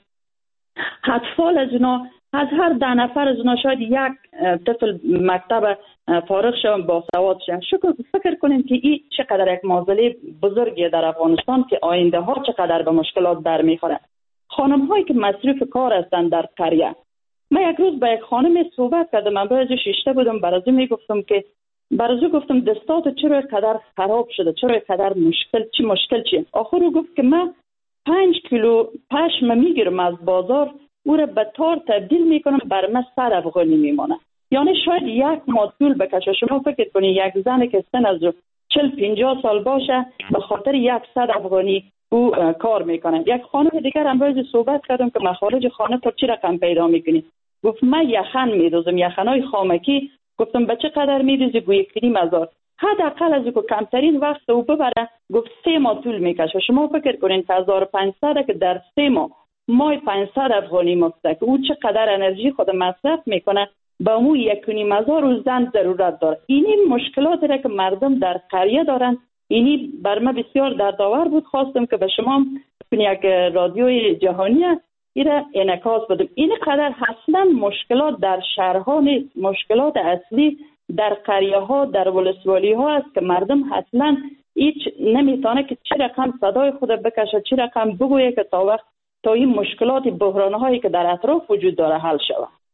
اطفال از اونا، از هر 10 نفر از اونا شاید یک طفل مکتب فارغ شون با سواد شون. فکر کنیم که این چقدر یک معضله بزرگیه در افغانستان که آینده ها چقدر به مشکلات برمیخوره. خانم هایی که مصروف کار هستن در قریه، من یک روز با یک خانم صحبت کردم، من برای شیشته بودم، برازو میگفتم که گفتم دستات چرا قدر خراب شده، چرا قدر مشکل چیه؟ آخر رو گفت که من 5 کیلو پشم میگیرم از بازار، او را به تار تبدیل میکنم، بر من 100 افغانی میمانه. یعنی شاید یک ماه طول بکشه. شما فکر کنید یک زن که سن از 40-50 سال باشه به خاطر 100 افغانی او کار میکنه. یک خانم دیگر امروز صحبت کردم که مخارج خانه تا چی رقم پیدا میکنی؟ گفت من یخن میدوزم، یخنای خامکی. گفتم به چه قدر میدوزی؟ گوی 1,000. حداقل از که کمترین وقت او ببره. گفت 3 ماه طول میکشه. شما فکر کنین 1500 که در 3 ماه 500 افغانی مفته که او چقدر انرژی خود مصرف میکنه، با مو 1,500 زن ضرورت داره. اینی مشکلاتی را که مردم در قریه دارن، اینی بر من بسیار دردآور بود. خواستم که به شما یک رادیوی جهانی ایره انعکاس بدم. این قدر اصلا مشکلات در شهرها نیست، مشکلات اصلی در قریه ها، در ولسوالی ها است که مردم اصلا هیچ نمیتونه که چه رقم صدای خود بکشه، چه رقم بگویه که تا این مشکلات بحران هایی که در اطراف وجود داره حل شود.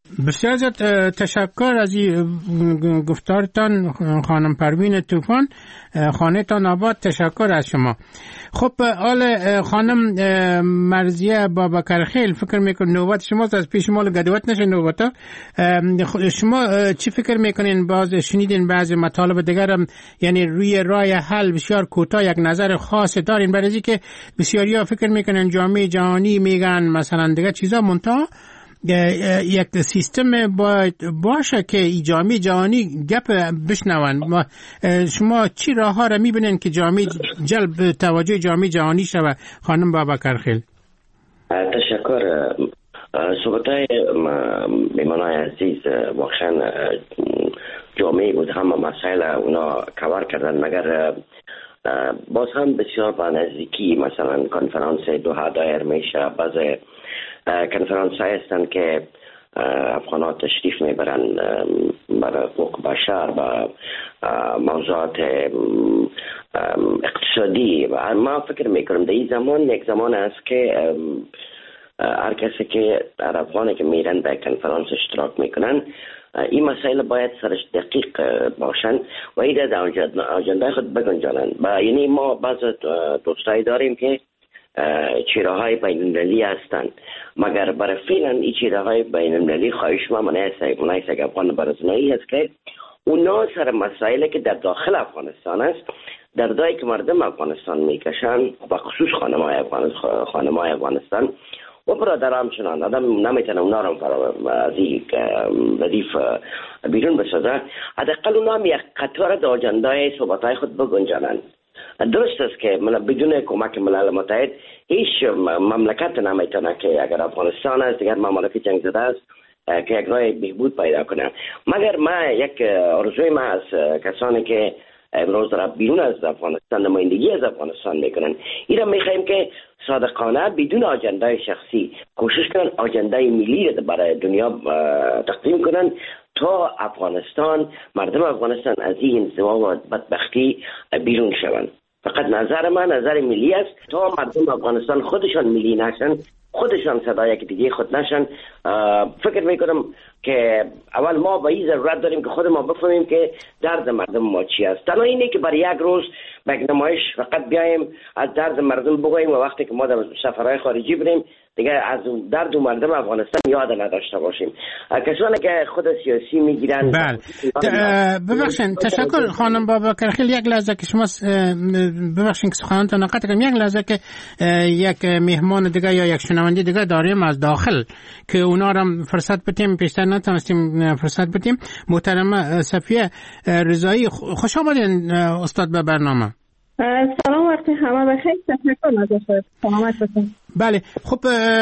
بسیار زیاد تشکر از این گفتارتان خانم پروین طوفان. خانه تان آباد. تشکر از شما. خب حال خانم مرضیه بابکرخیل، فکر میکنم نوبت شماست، از پیش مال گدوت نشه نوبتا. شما چی فکر میکنین؟ باز شنیدین بعضی مطالب دیگرم، یعنی روی راه حل بسیار کوتاه یک نظر خاص دارین؟ برای اینکه بسیاری ها فکر میکنن جامعه جهانی میگن مثلا دیگه چیزا منتها یک سیستم باید باشه که جامعه جهانی گپ بشنون. شما چی راه ها را میبینین که جامعه جلب توجه جامعه جهانی شود؟ خانم بابکرخیل.
تشکر. صحبتای میمانای عزیز واقعا جامعه بود، همه مسائل اونا کور کردن، مگر باز هم بسیار با نزدیکی مثلا کنفرانس دوحه دایر میشه. بعض کنفرانس های هستند که افغانها تشریف میبرن برای حقوق بشر و موضوعات اقتصادی. و ما فکر میکنم در این زمان یک زمان است که هر کسی که افغانی که میرن به کنفرانس اشتراک میکنن این مسائل باید سرش دقیق باشن و این در اجنده خود بگنجانن. یعنی ما بعض دوستایی داریم که چیراهای بین المللی هستند، مگر برای فعلا این چیراهای بین المللی خواهش ما منایسته افغان برزنایی هست که اونا سر مسائلی که در داخل افغانستان است، دردایی که مردم افغانستان میکشن و خصوص خانمای افغانستان و برادرام چنان آدم نمیتونه اونا رو از این ردیف بیرون بسازه، حداقل اونا هم یک قطار در اجندای صحبتهای خود بگنجانند. درست است که بدون کمک ملل متحد هیچ مملکت نمیتونه که اگر افغانستان است دیگر مملکت جنگ زده است که یک راه بهبود پیدا کنه. مگر ما یک آرزوی ما از کسانی که امروز در بیرون از افغانستان نمایندگی از افغانستان میکنن، این را میخواهیم که صادقانه بدون آجندای شخصی کوشش کنن آجندای ملی را برای دنیا تقدیم کنن تا افغانستان، مردم افغانستان از این انزوا و بدبختی بیرون شوند. فقط نظر من نظر ملی است. تا مردم افغانستان خودشان ملی نشن، خودشان صدای که دیگه خود نشن، فکر میکنم که اول ما با این ضرورت داریم که خود ما بفهمیم که درد مردم ما چی است. تنها اینه که برای یک روز به نمایش فقط بیایم از درد مردم بگوییم و وقتی که ما در سفرهای خارجی بریم دیگه از درد مردم افغانستان یاد نداشته باشیم. کسانی که خود سیاسی میگیرن.
بله ببخشید. تشکر خانم بابکرخیل. یک لحظه که شما ببخشید که سخنانتون نقطع کنم، یک لحظه که یک مهمان دیگه یا یک شنونده دیگه داریم از داخل که اونا را فرصت بدیم، پیشتر نتونستیم فرصت بدیم. محترمه صفیه رضایی، خوش آمدین استاد به برنامه.
سلام وقتی همه بخیر. تشکر ازتون. سلامت باشین.
بله خب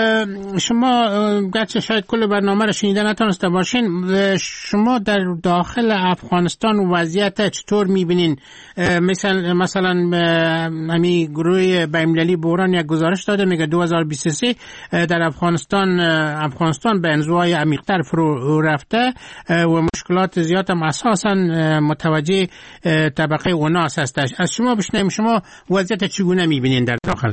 شما گرچه شاید کل برنامه رو شنیده نتونسته باشین، شما در داخل افغانستان وضعیت چطور میبینین؟ مثلا همین گروه بین‌المللی بحران یک گزارش داده میگه 2023 در افغانستان به انزوای عمیق‌تر فرو رفته و مشکلات زیاد هم اساسا متوجه طبقه اوناس هستش. از شما بشنویم شما وضعیت چگونه میبینین در داخل؟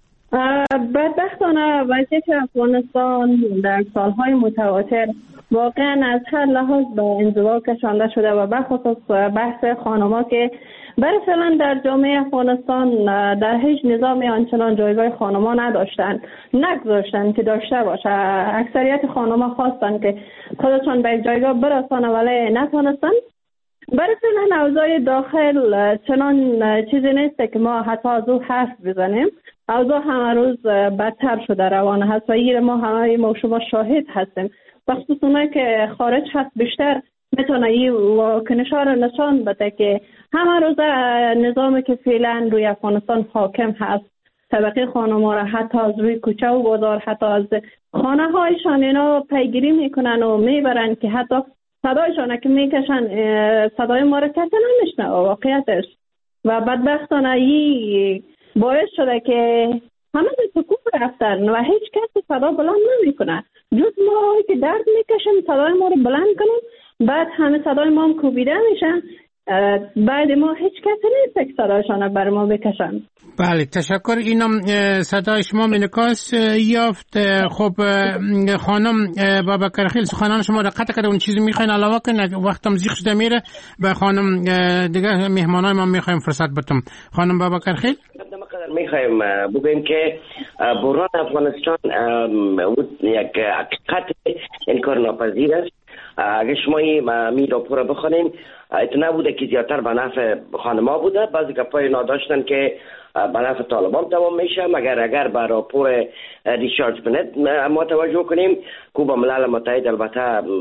بدبختانه وضعیت افغانستان در سالهای متواتر واقعا از هر لحاظ به انزوا کشانده شده و بخصوص بحث خانم‌ها که برای فعلا در جامعه افغانستان در هیچ نظام آنچنان جایگاه خانم‌ها نداشتن، نگذاشتن که داشته باشه. اکثریت خانم‌ها خواستن که خودشان به جایگاه برسانه ولی نتونستن. برای فعلا اوضاع داخل چنان چیزی نیست که ما حتی از او حرف بزنیم. اوضاع همه روز بدتر شده روان هست و این ما شما شاهد هستیم. بخصوص اونایی که خارج هست بیشتر میتونه این واکنش‌ها رو نشان بده که همه روز نظامی که فعلا روی افغانستان حاکم هست طبقه خانم‌ها را حتی از روی کوچه و بازار، حتی از خانه هایشان اینا پیگیری میکنن و میبرن که حتی صدایشان که میکشن صدای ما را کسی نمیشنه واقعیتش. و بدبختانه این باعث شده که همه به سکوت رفتن و هیچ کسی صدا بلند نمیکنه جز ما که درد میکشیم صدای ما رو بلند کنیم، بعد همه صدای ما هم کوبیده میشن بعد ما هیچ کسی نیست که صدایشان بر ما بکشن.
بله تشکر. اینم صدای شما منعکس یافت. خب خانم بابکرخیل سخنان شما را قطع کرده. اون چیزی میخواین علاوه کنید؟ وقتم زیغ شده میره. به خانم دیگه مهمانای ما میخوایم فرصت بدم. خانم بابکرخیل
میخوایم بگویم که بحران افغانستان یک حقیقت انکار ناپذیر است. اگه شما می راپور بخونین اتنا بوده که زیادتر به نفع خانما بوده، بعضی گپای ناداشتن که به نفع طالبان تمام میشه. مگر اگر به راپور ریچارد بنت ما توجه کنیم که با ملل متحد البته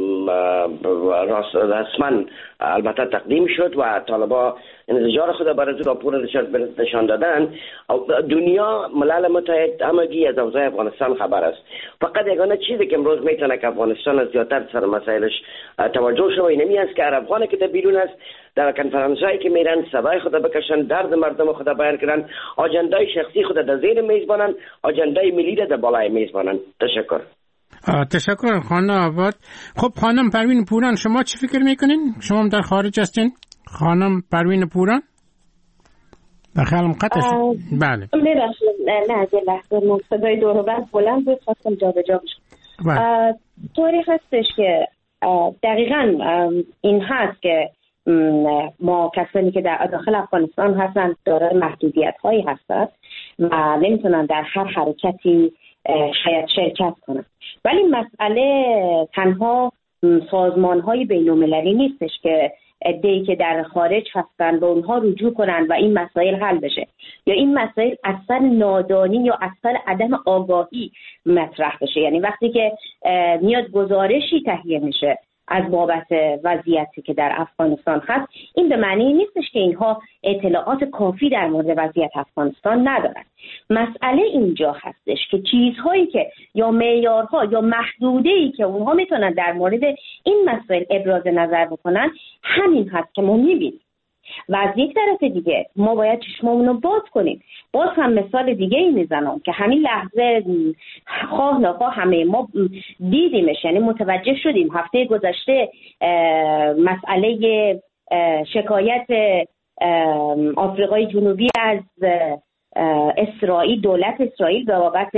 رسما البته تقدیم شد و طالبان انزجار خود برای راپور ریچارد بنت نشان دادن. دنیا ملل متحد همگی از اوضاع افغانستان خبر است. فقط یگانه چیزی که امروز میتونه که افغانستان از زیادتر سر مسائلش توجه شده اینمی است که عرب خانه که بیرون است در کنفرانس هایی که میرن صدای خود بکشن، درد مردم خود بیان کنن، آجندای شخصی خود در زیر میز بانن، آجندای ملی در بالای میز بانن. تشکر.
تشکر خانم آباد. خب خانم پروین پوران شما چی فکر میکنین؟ شما هم در خارج هستین؟ خانم پروین پوران بخیالم قطع شد. بله
نه از لحظه صدای دور و بر بلند بود خواستم جا به جا بشم. طوری هستش که دقیقاً این هست که ما کسانی که در داخل افغانستان هستن دارای محدودیت هایی هستن و نمیتونن در هر حرکتی شاید شرکت کنن. ولی مسئله تنها سازمان های بین المللی نیستش که عده‌ای که در خارج هستن به اونها رجوع کنن و این مسائل حل بشه، یا این مسائل اصلا نادانی یا اصلا عدم آگاهی مطرح بشه. یعنی وقتی که میاد گزارشی تهیه میشه از بابت وضعیتی که در افغانستان هست، این به معنی نیستش که اینها اطلاعات کافی در مورد وضعیت افغانستان ندارن. مسئله اینجا هستش که چیزهایی که یا معیارها یا محدوده‌ای که اونها میتونن در مورد این مسائل ابراز نظر بکنن همین هست که ما میبینیم. و از یک طرف دیگه ما باید چشممون رو باز کنیم. باز هم مثال دیگه ای میزنم که همین لحظه خواه نخواه همه ما دیدیمش، یعنی متوجه شدیم هفته گذشته مسئله شکایت آفریقای جنوبی از اسرائیل، دولت اسرائیل به بابت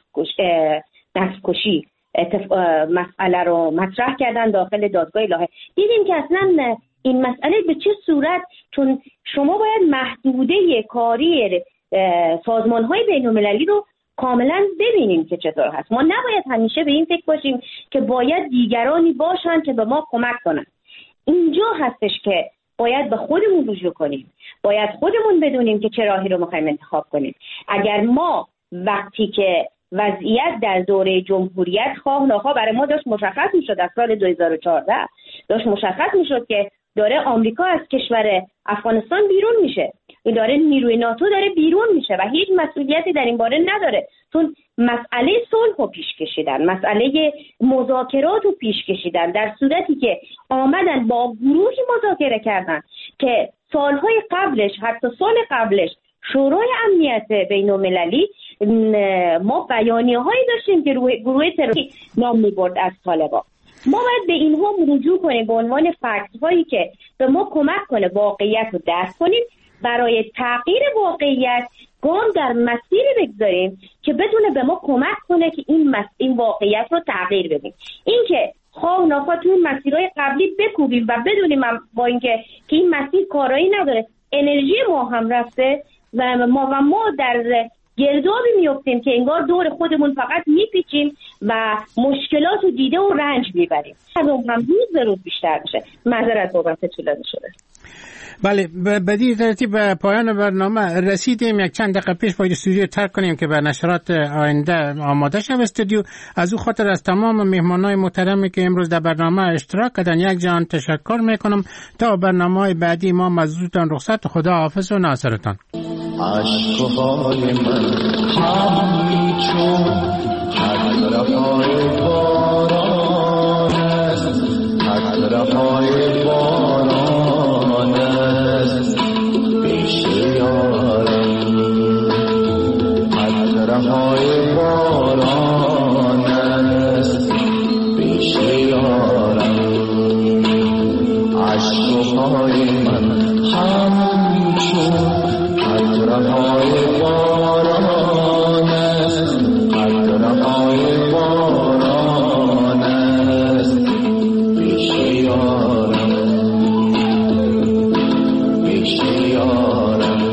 نسل‌کشی مسئله رو مطرح کردن داخل دادگاه لاهه. دیدیم که اصلا این مسئله به چه صورت، چون شما باید محدوده کاری سازمان‌های بین‌المللی رو کاملا ببینیم که چطور هست. ما نباید همیشه به این فکر باشیم که باید دیگرانی باشن که به ما کمک کنن. اینجا هستش که باید به خودمون رجوع کنیم. باید خودمون بدونیم که چه راهی رو می‌خوایم انتخاب کنیم. اگر ما وقتی که وضعیت در دوره جمهوریت خواه ناخواه برای ما داشت مشخص می‌شد، از سال 2014 داشت مشخص می‌شد که داره آمریکا از کشور افغانستان بیرون میشه، داره نیروی ناتو داره بیرون میشه و هیچ مسئولیتی در این باره نداره، چون مسئله صلح رو پیش کشیدن، مسئله مذاکرات رو پیش کشیدن، در صورتی که آمدن با گروهی مذاکره کردن که سالهای قبلش، حتی سال قبلش، شورای امنیت بین‌المللی ما بیانیه‌هایی داشتیم که گروه تروریستی نام می‌برد از طالبان. ما باید به اینها رجوع کنیم به عنوان فکت‌هایی که به ما کمک کنه واقعیت رو درک کنیم، برای تغییر واقعیت گام در مسیر بگذاریم که بتونه به ما کمک کنه که این واقعیت رو تغییر بدیم. این که خواه ناخواه توی مسیرهای قبلی بکوبیم و بدونیم با اینکه که این مسیر کارایی نداره، انرژی ما هم رفته و ما در گردابی میفتیم که انگار دور خودمون فقط میپیچیم و مشکلات رو دیده و رنج میبریم. از اون هم روز بیشتر میشه. معذرت بابت طولانی شده.
بله، بدی ترتیب به پایان برنامه رسیدیم. یک چند دقیقه پیش باید استودیو ترک کنیم که به نشرات آینده آماده شد استودیو. از او خاطر از تمام مهمانای محترمی که امروز در برنامه اشتراک کردن یک جان تشکر میکنم. تا برنامه بعدی ما مزدودتان رخصت. خدا حافظ و ناصرتان.
عشقهای من همچون قطره‌های باران است، قطره‌های باران است پیش یارم، قطره‌های باران است پیش یارم، عشقهای قطرهای من همچون قطرهای باران است، قطرهای باران است. پیش یارم، پیش یارم.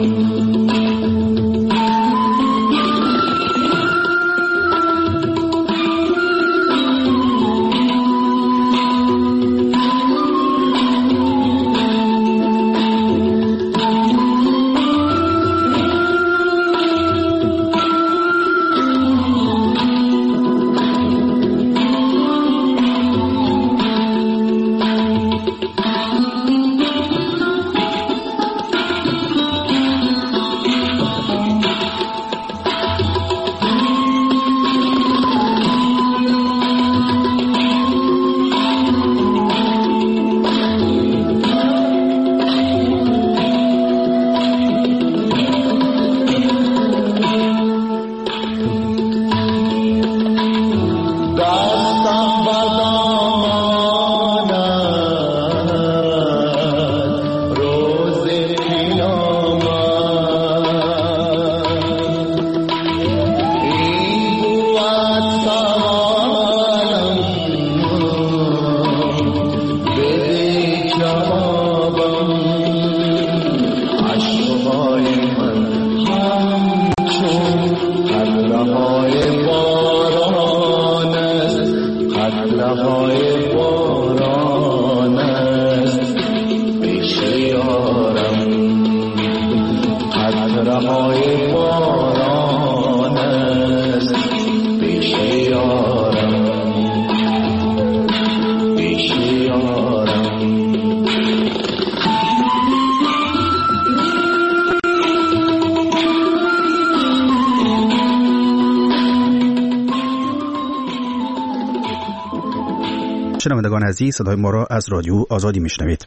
شنوندگان عزیز، صدای ما را از رادیو آزادی میشنوید.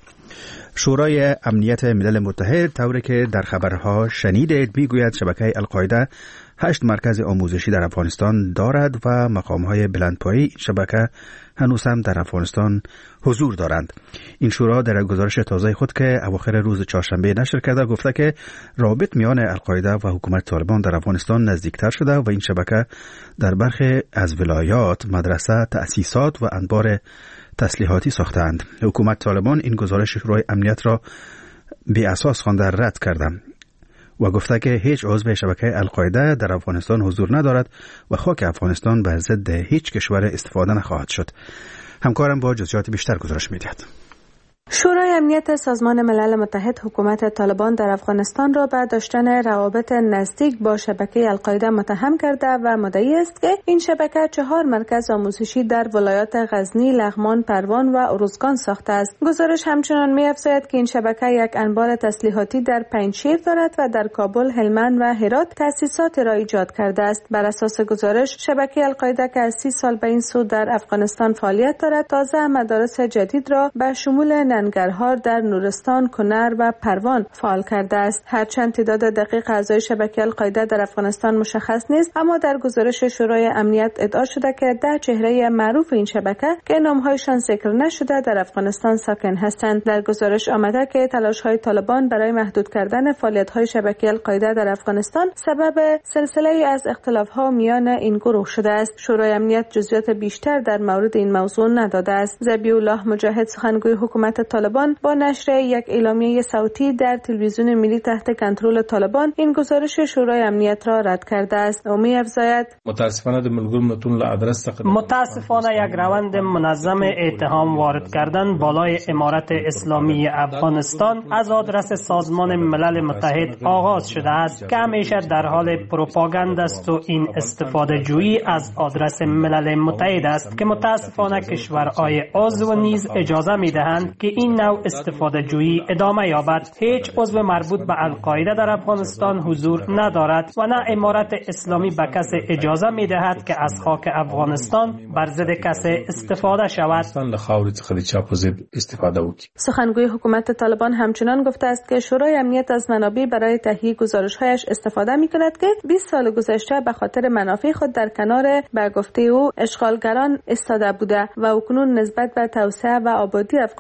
شورای امنیت ملل متحد طوری که در خبرها شنیدید میگوید شبکه القاعده 8 مرکز آموزشی در افغانستان دارد و مقامهای بلندپایه این شبکه هنوز هم در افغانستان حضور دارند. این شورا در گزارش تازه خود که اواخر روز چهارشنبه نشر کرده گفته که رابط میان القاعده و حکومت طالبان در افغانستان نزدیکتر شده و این شبکه در برخی از ولایات مدرسه، تأسیسات و انبار تسلیحاتی ساختند. حکومت طالبان این گزارش شورای امنیت را بی اساس خوانده رد کرده و گفته که هیچ عضو شبکه القاعده در افغانستان حضور ندارد و خاک افغانستان بر ضد هیچ کشور استفاده نخواهد شد. همکارم با جزئیات بیشتر گزارش می‌دهد.
شورای امنیت سازمان ملل متحد حکومت طالبان در افغانستان را به داشتن روابط نزدیک با شبکه القاعده متهم کرده و مدعی است که این شبکه 4 مرکز آموزشی در ولایات غزنی، لغمان، پروان و ارزگان ساخته است. گزارش همچنان می‌افزاید که این شبکه یک انبار تسلیحاتی در پنجشیر دارد و در کابل، هلمند و هرات تأسیسات را ایجاد کرده است. بر اساس گزارش شبکه القاعده که از 30 سال به این سو در افغانستان فعالیت دارد، تازه مدارس جدید را به شمول ننگرهار در نورستان، کنر و پروان فعال کرده است. هرچند تعداد دقیق اعضای شبکه القاعده در افغانستان مشخص نیست، اما در گزارش شورای امنیت ادعا شده که 10 چهره معروف این شبکه که نامهایشان ذکر نشده در افغانستان ساکن هستند. در گزارش آمده که تلاش‌های طالبان برای محدود کردن فعالیت‌های شبکه القاعده در افغانستان سبب سلسله‌ای از اختلاف‌ها میان این گروه شده است. شورای امنیت جزئیات بیشتر در مورد این موضوع نداده است. ذبیح الله مجاهد، سخنگوی حکومت طالبان، با نشر یک اعلامیه صوتی در تلویزیون ملی تحت کنترل طالبان این گزارش شورای امنیت را رد کرده است. او می‌افزاید
متاسفانه یک روند منظم اتهام وارد کردن بالای امارت اسلامی افغانستان از آدرس سازمان ملل متحد آغاز شده است که همیشه در حال پروپاگاند است و این استفاده جویی از آدرس ملل متحد است که متاسفانه کشورهای عضو نیز اجازه می‌دهند که این نوع استفاده جویی ادامه یابد. هیچ عضو مربوط به القاعده در افغانستان حضور ندارد و نه امارت اسلامی به کسی اجازه می‌دهد که از خاک افغانستان بر ضد کسی استفاده شود.
سخنگوی حکومت طالبان همچنان گفته است که شورای امنیت از منابع برای تهیه گزارش‌هایش استفاده می‌کند که 20 سال گذشته به خاطر منافع خود در کنار به گفته او اشغالگران ایستاده بوده و اکنون نسبت به توسعه و آبادی افغانستان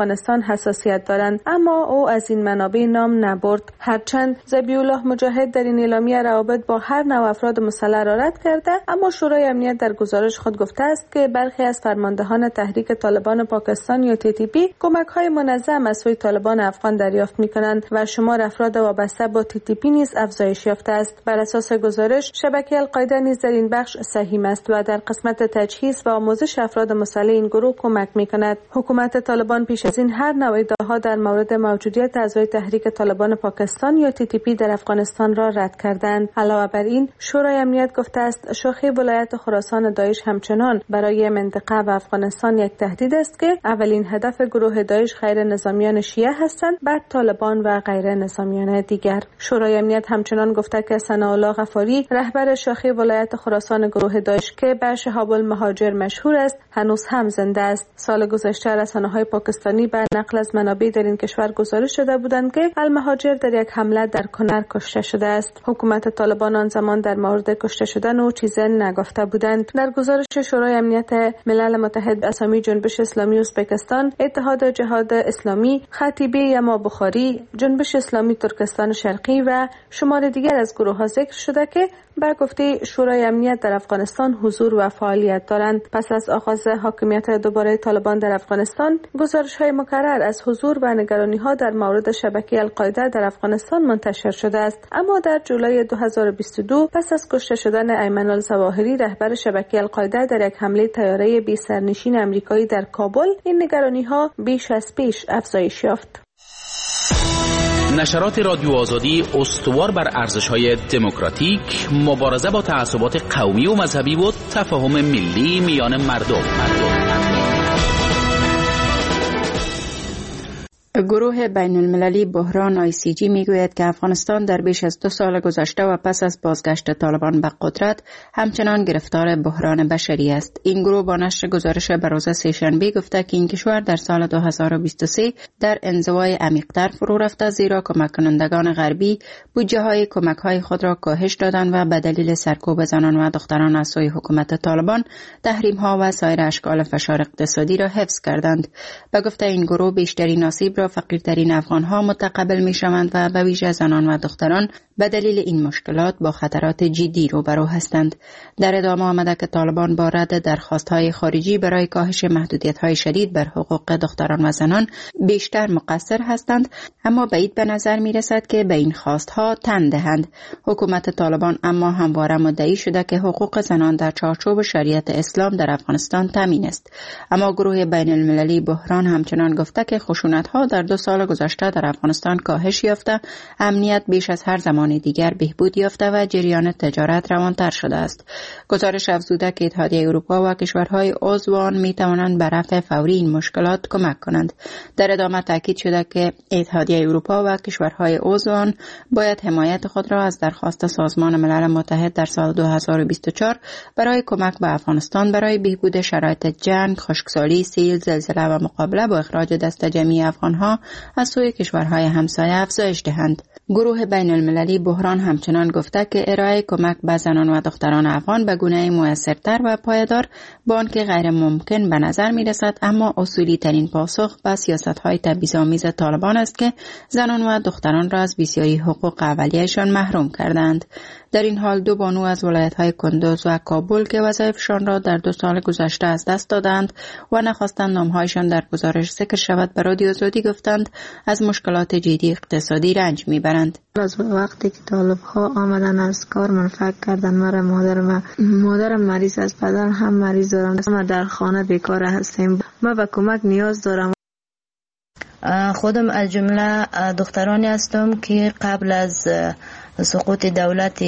افغانستان حساسیت دارند، اما او از این منابع نام نبرد. هرچند ذبیح الله مجاهد در این اعلامیه روابط با هر نوع افراد مسلح را رد کرده، اما شورای امنیت در گزارش خود گفته است که برخی از فرماندهان تحریک طالبان پاکستان یا TTP کمک‌های منظم از سوی طالبان افغان دریافت می‌کنند و شمار افراد وابسته با TTP نیز افزایش یافته است. بر اساس گزارش شبکه القاعده نیز در این بخش سهیم است و در قسمت تجهیز و آموزش افراد مسلح این گروه کمک می‌کند. حکومت طالبان پیش از این هر نوع ادعاها در مورد موجودیت اعضای تحریک طالبان پاکستان یا TTP در افغانستان را رد کردند. علاوه بر این شورای امنیت گفته است شاخه ولایت خراسان داعش همچنان برای منطقه و افغانستان یک تهدید است که اولین هدف گروه داعش غیر نظامیان شیعه هستند، بعد طالبان و غیر نظامیان دیگر. شورای امنیت همچنان گفته که ثناءالله غفاری رهبر شاخه ولایت خراسان گروه داعش که به شهاب المهاجر مشهور است هنوز هم زنده است. سال گذشته رسانه‌های پاکستانی به نقل از منابع در این کشور گزارش داده بودند که المهاجر در یک حمله در کنر کشته شده است. حکومت طالبان آن زمان در مورد کشته شدن او چیزی نگفته بودند. در گزارش شورای امنیت ملل متحد اسامی جنبش اسلامی ازبکستان، اتحاد جهاد اسلامی، خطیبه یما بخاری، جنبش اسلامی ترکستان شرقی و شمار دیگر از گروه‌ها ذکر شده که به گفته شورای امنیت در افغانستان حضور و فعالیت دارند. پس از آغاز حاکمیت دوباره طالبان در افغانستان، گزارش‌های مکرر از حضور و نگرانی‌ها در مورد شبکه القاعده در افغانستان منتشر شده است. اما در جولای 2022 پس از کشته شدن ایمن الظواهری رهبر شبکه القاعده در یک حمله طیاره بی سرنشین آمریکایی در کابل، این نگرانی‌ها بیش از پیش افزایش یافت.
نشرات رادیو آزادی استوار بر ارزش‌های دموکراتیک، مبارزه با تعصبات قومی و مذهبی و تفاهم ملی میان مردم.
گروه بین المللی بحران ICG میگوید که افغانستان در بیش از 2 سال گذشته و پس از بازگشت طالبان به قدرت همچنان گرفتار بحران بشری است. این گروه با نشر گزارش به روز سه‌شنبه گفته که این کشور در سال 2023 در انزوای عمیق‌تر فرو رفته، زیرا کمک کنندگان غربی بودجه‌های کمک‌های خود را کاهش دادند و به دلیل سرکوب زنان و دختران از سوی حکومت طالبان تحریم‌ها و سایر اشکال فشار اقتصادی را حفظ کردند. به گفته این گروه بیشترین آسیب را فقیرترین افغان‌ها متقبل می‌شوند و به ویژه زنان و دختران به دلیل این مشکلات با خطرات جدی روبرو هستند. در ادامه آمده که طالبان با رد درخواست‌های خارجی برای کاهش محدودیت‌های شدید بر حقوق دختران و زنان بیشتر مقصر هستند، اما بعید به نظر می‌رسد که به این خواست‌ها تن دهند. حکومت طالبان اما همواره مدعی شده که حقوق زنان در چارچوب شریعت اسلام در افغانستان تامین است. اما گروه بین المللی بحران همچنان گفته که خشونت‌ها در 2 سال گذشته در افغانستان کاهش یافته، امنیت بیش از هر زمان دیگر بهبود یافته و جریان تجارت روانتر شده است. گزارش افزوده که اتحادیه اروپا و کشورهای عضو آن می توانند به رفع فوری این مشکلات کمک کنند. در ادامه تاکید شده که اتحادیه اروپا و کشورهای عضو آن باید حمایت خود را از درخواست سازمان ملل متحد در سال 2024 برای کمک به افغانستان برای بهبود شرایط جنگ، خشکسالی، سیل، زلزله و مقابله با اخراج دست جمعی افغانها از سوی کشورهای همسایه افزایش دهند. گروه بین المللی بحران همچنان گفته که ارائه کمک به زنان و دختران افغان به گونه موثرتر و پایدار با آنکه غیر ممکن به نظر می رسد، اما اصولی ترین پاسخ به سیاست‌های تبعیض‌آمیز طالبان است که زنان و دختران را از بسیاری حقوق اولیه‌شان محروم کردند. در این حال 2 بانو از ولایت‌های کندوز و کابل که وظایفشان را در 2 سال گذشته از دست دادند و نخواستند نامهایشان در گزارش ذکر شود، به رادیو آزادی گفتند از مشکلات جدی اقتصادی رنج میبرند.
از وقتی که طالب‌ها آمدن از کار منفک کردن، مرا مادرم مریض است، پدرم هم مریض دارم، ما در خانه بیکار هستیم، ما به کمک نیاز دارم.
خودم از جمله دخترانی هستم که قبل از سقوط دولت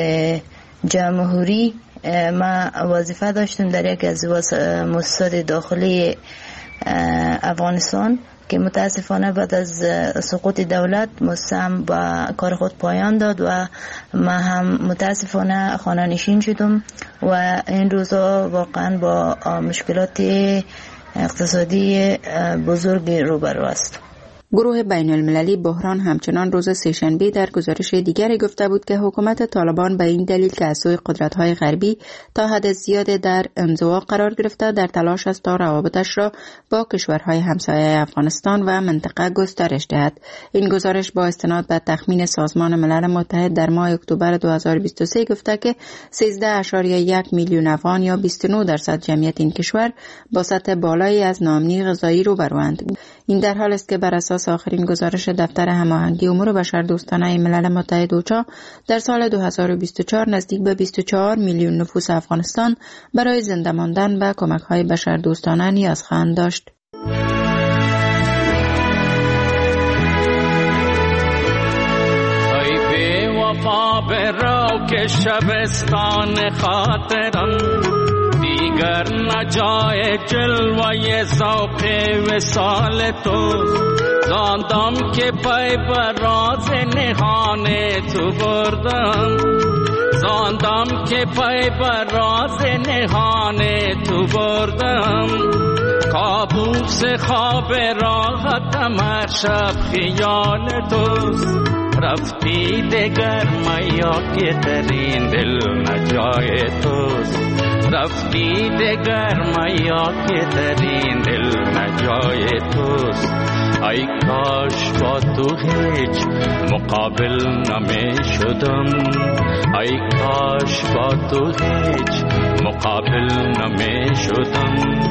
جمهوری ما وظیفه داشتم در یک از مؤسسات داخلی افغانستان که متاسفانه بعد از سقوط دولت مستم با کار خود پایان داد و ما هم متاسفانه خانه نشین شدم و این روزا واقعا با مشکلات اقتصادی بزرگ روبرو است.
گروه بین المللی بحران همچنان روز سه‌شنبه در گزارش دیگری گفته بود که حکومت طالبان به این دلیل که از سوی قدرت‌های غربی تا حد زیاد در انزوا قرار گرفته در تلاش است تا روابطش را با کشورهای همسایه افغانستان و منطقه گسترش دهد. این گزارش با استناد به تخمین سازمان ملل متحد در ماه اکتبر 2023 گفته که 13.1 میلیون افغان یا 29% جمعیت این کشور با سطح بالایی از ناامنی غذایی روبروند. این در حال است که بر اساس آخرین گزارش دفتر هماهنگی امور بشردوستانه ملل متحد اوچا در سال 2024 نزدیک به 24 میلیون نفوس افغانستان برای زنده ماندن به کمک‌های بشردوستانه نیازمند داشت.
ای بی وفا برو که شبستان خاطرم دیگر نجای جلوه ذوق وصال تو زاندم که پای بر راز نهان تو بردم زاندم که پای بر راز نهان تو بردم کابوس خواب راحتم هر شب خیال توست رفتی دگر میا که ترین دل نجای توست رفتی دگر میا که ترین دل نجای توست ای کاش با تو هیچ مقابل نمی شدم ای کاش با تو هیچ مقابل نمی شدم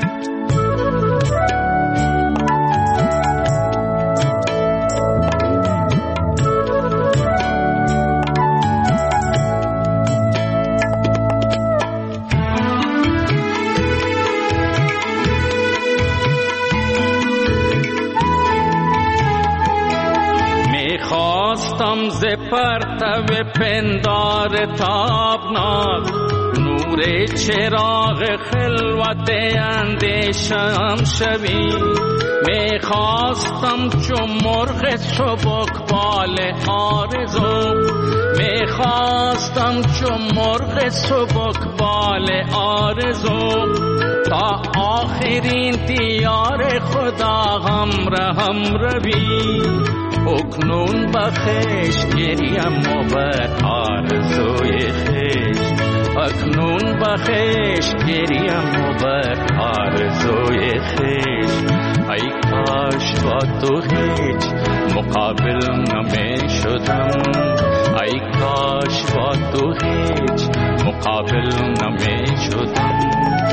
خواستم ز پرتو پندار تابناک نور چراغ خلوت اندیشم شوی میخواستم چون مرغ سبکبال آرزو میخواستم چون مرغ سبکبال آرزو تا آخرین دیار خدا هم روی اکنون بخش گریم و بر آرزوی خیش اکنون بخش گریم و بر آرزوی خیش ای کاش با تو هیچ مقابل نمی شدم ای کاش با تو هیچ مقابل نمی شدم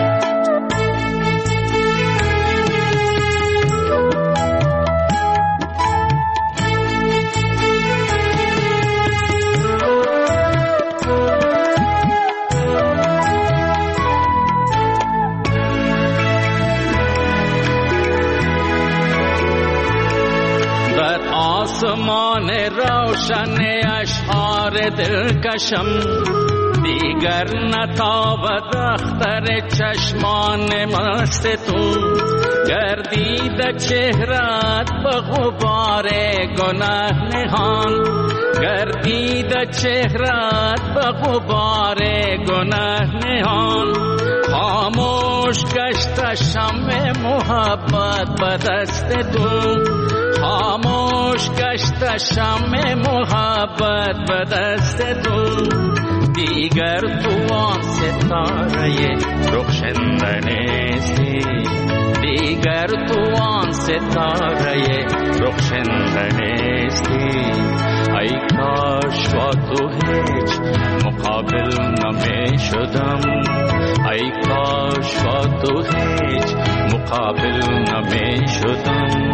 آسمان روشن اشعار دلکشم دیگر نتابد اختر چشمان مست تو گردید چهرت به غبار گناه نهان گردید چهرت به غبار گناه نهان خاموش گشت شمع محبت به دست تو خاموش گشت شمع محبت به دست تو دیگر تو آن ستاره رخشنده نیستی دیگر تو آن ستاره رخشنده نیستی ای کاش با تو هیچ مقابل نمی شدم ای کاش با تو هیچ مقابل نمی شدم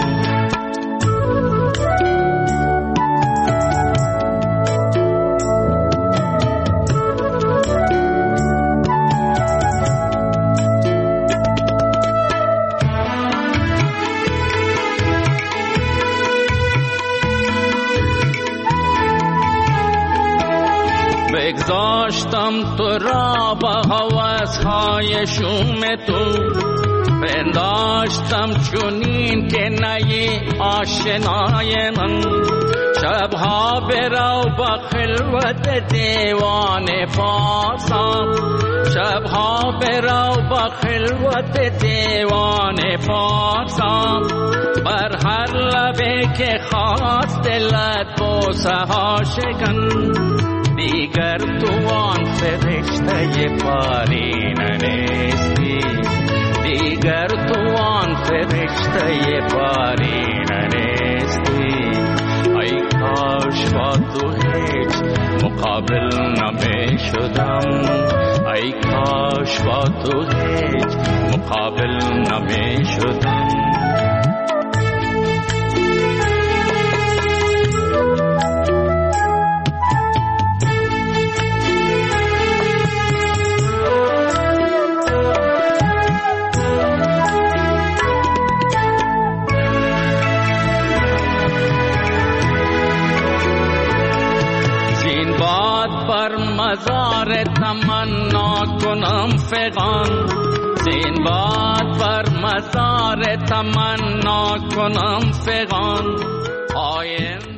بگذاشتم تو را با هوس‌های شوم تو پنداشتم چونین که نی آشنای من شبها برو با خلوت دیوان پارسا، شبها برو با خلوت دیوان پارسا، بر هر لبه که خواست دلت بوسه ها شکن، دیگر تو آن فرشته پارینه نیستی، دیگر تو آن فرشته پارینه نیستی. ای کاش با تو هیچ مقابل نمی شدم، ای کاش با تو هیچ مقابل نمی شدم. مزار تمنا کنم فغان، زین باد بر مزار تمنا کنم فغان.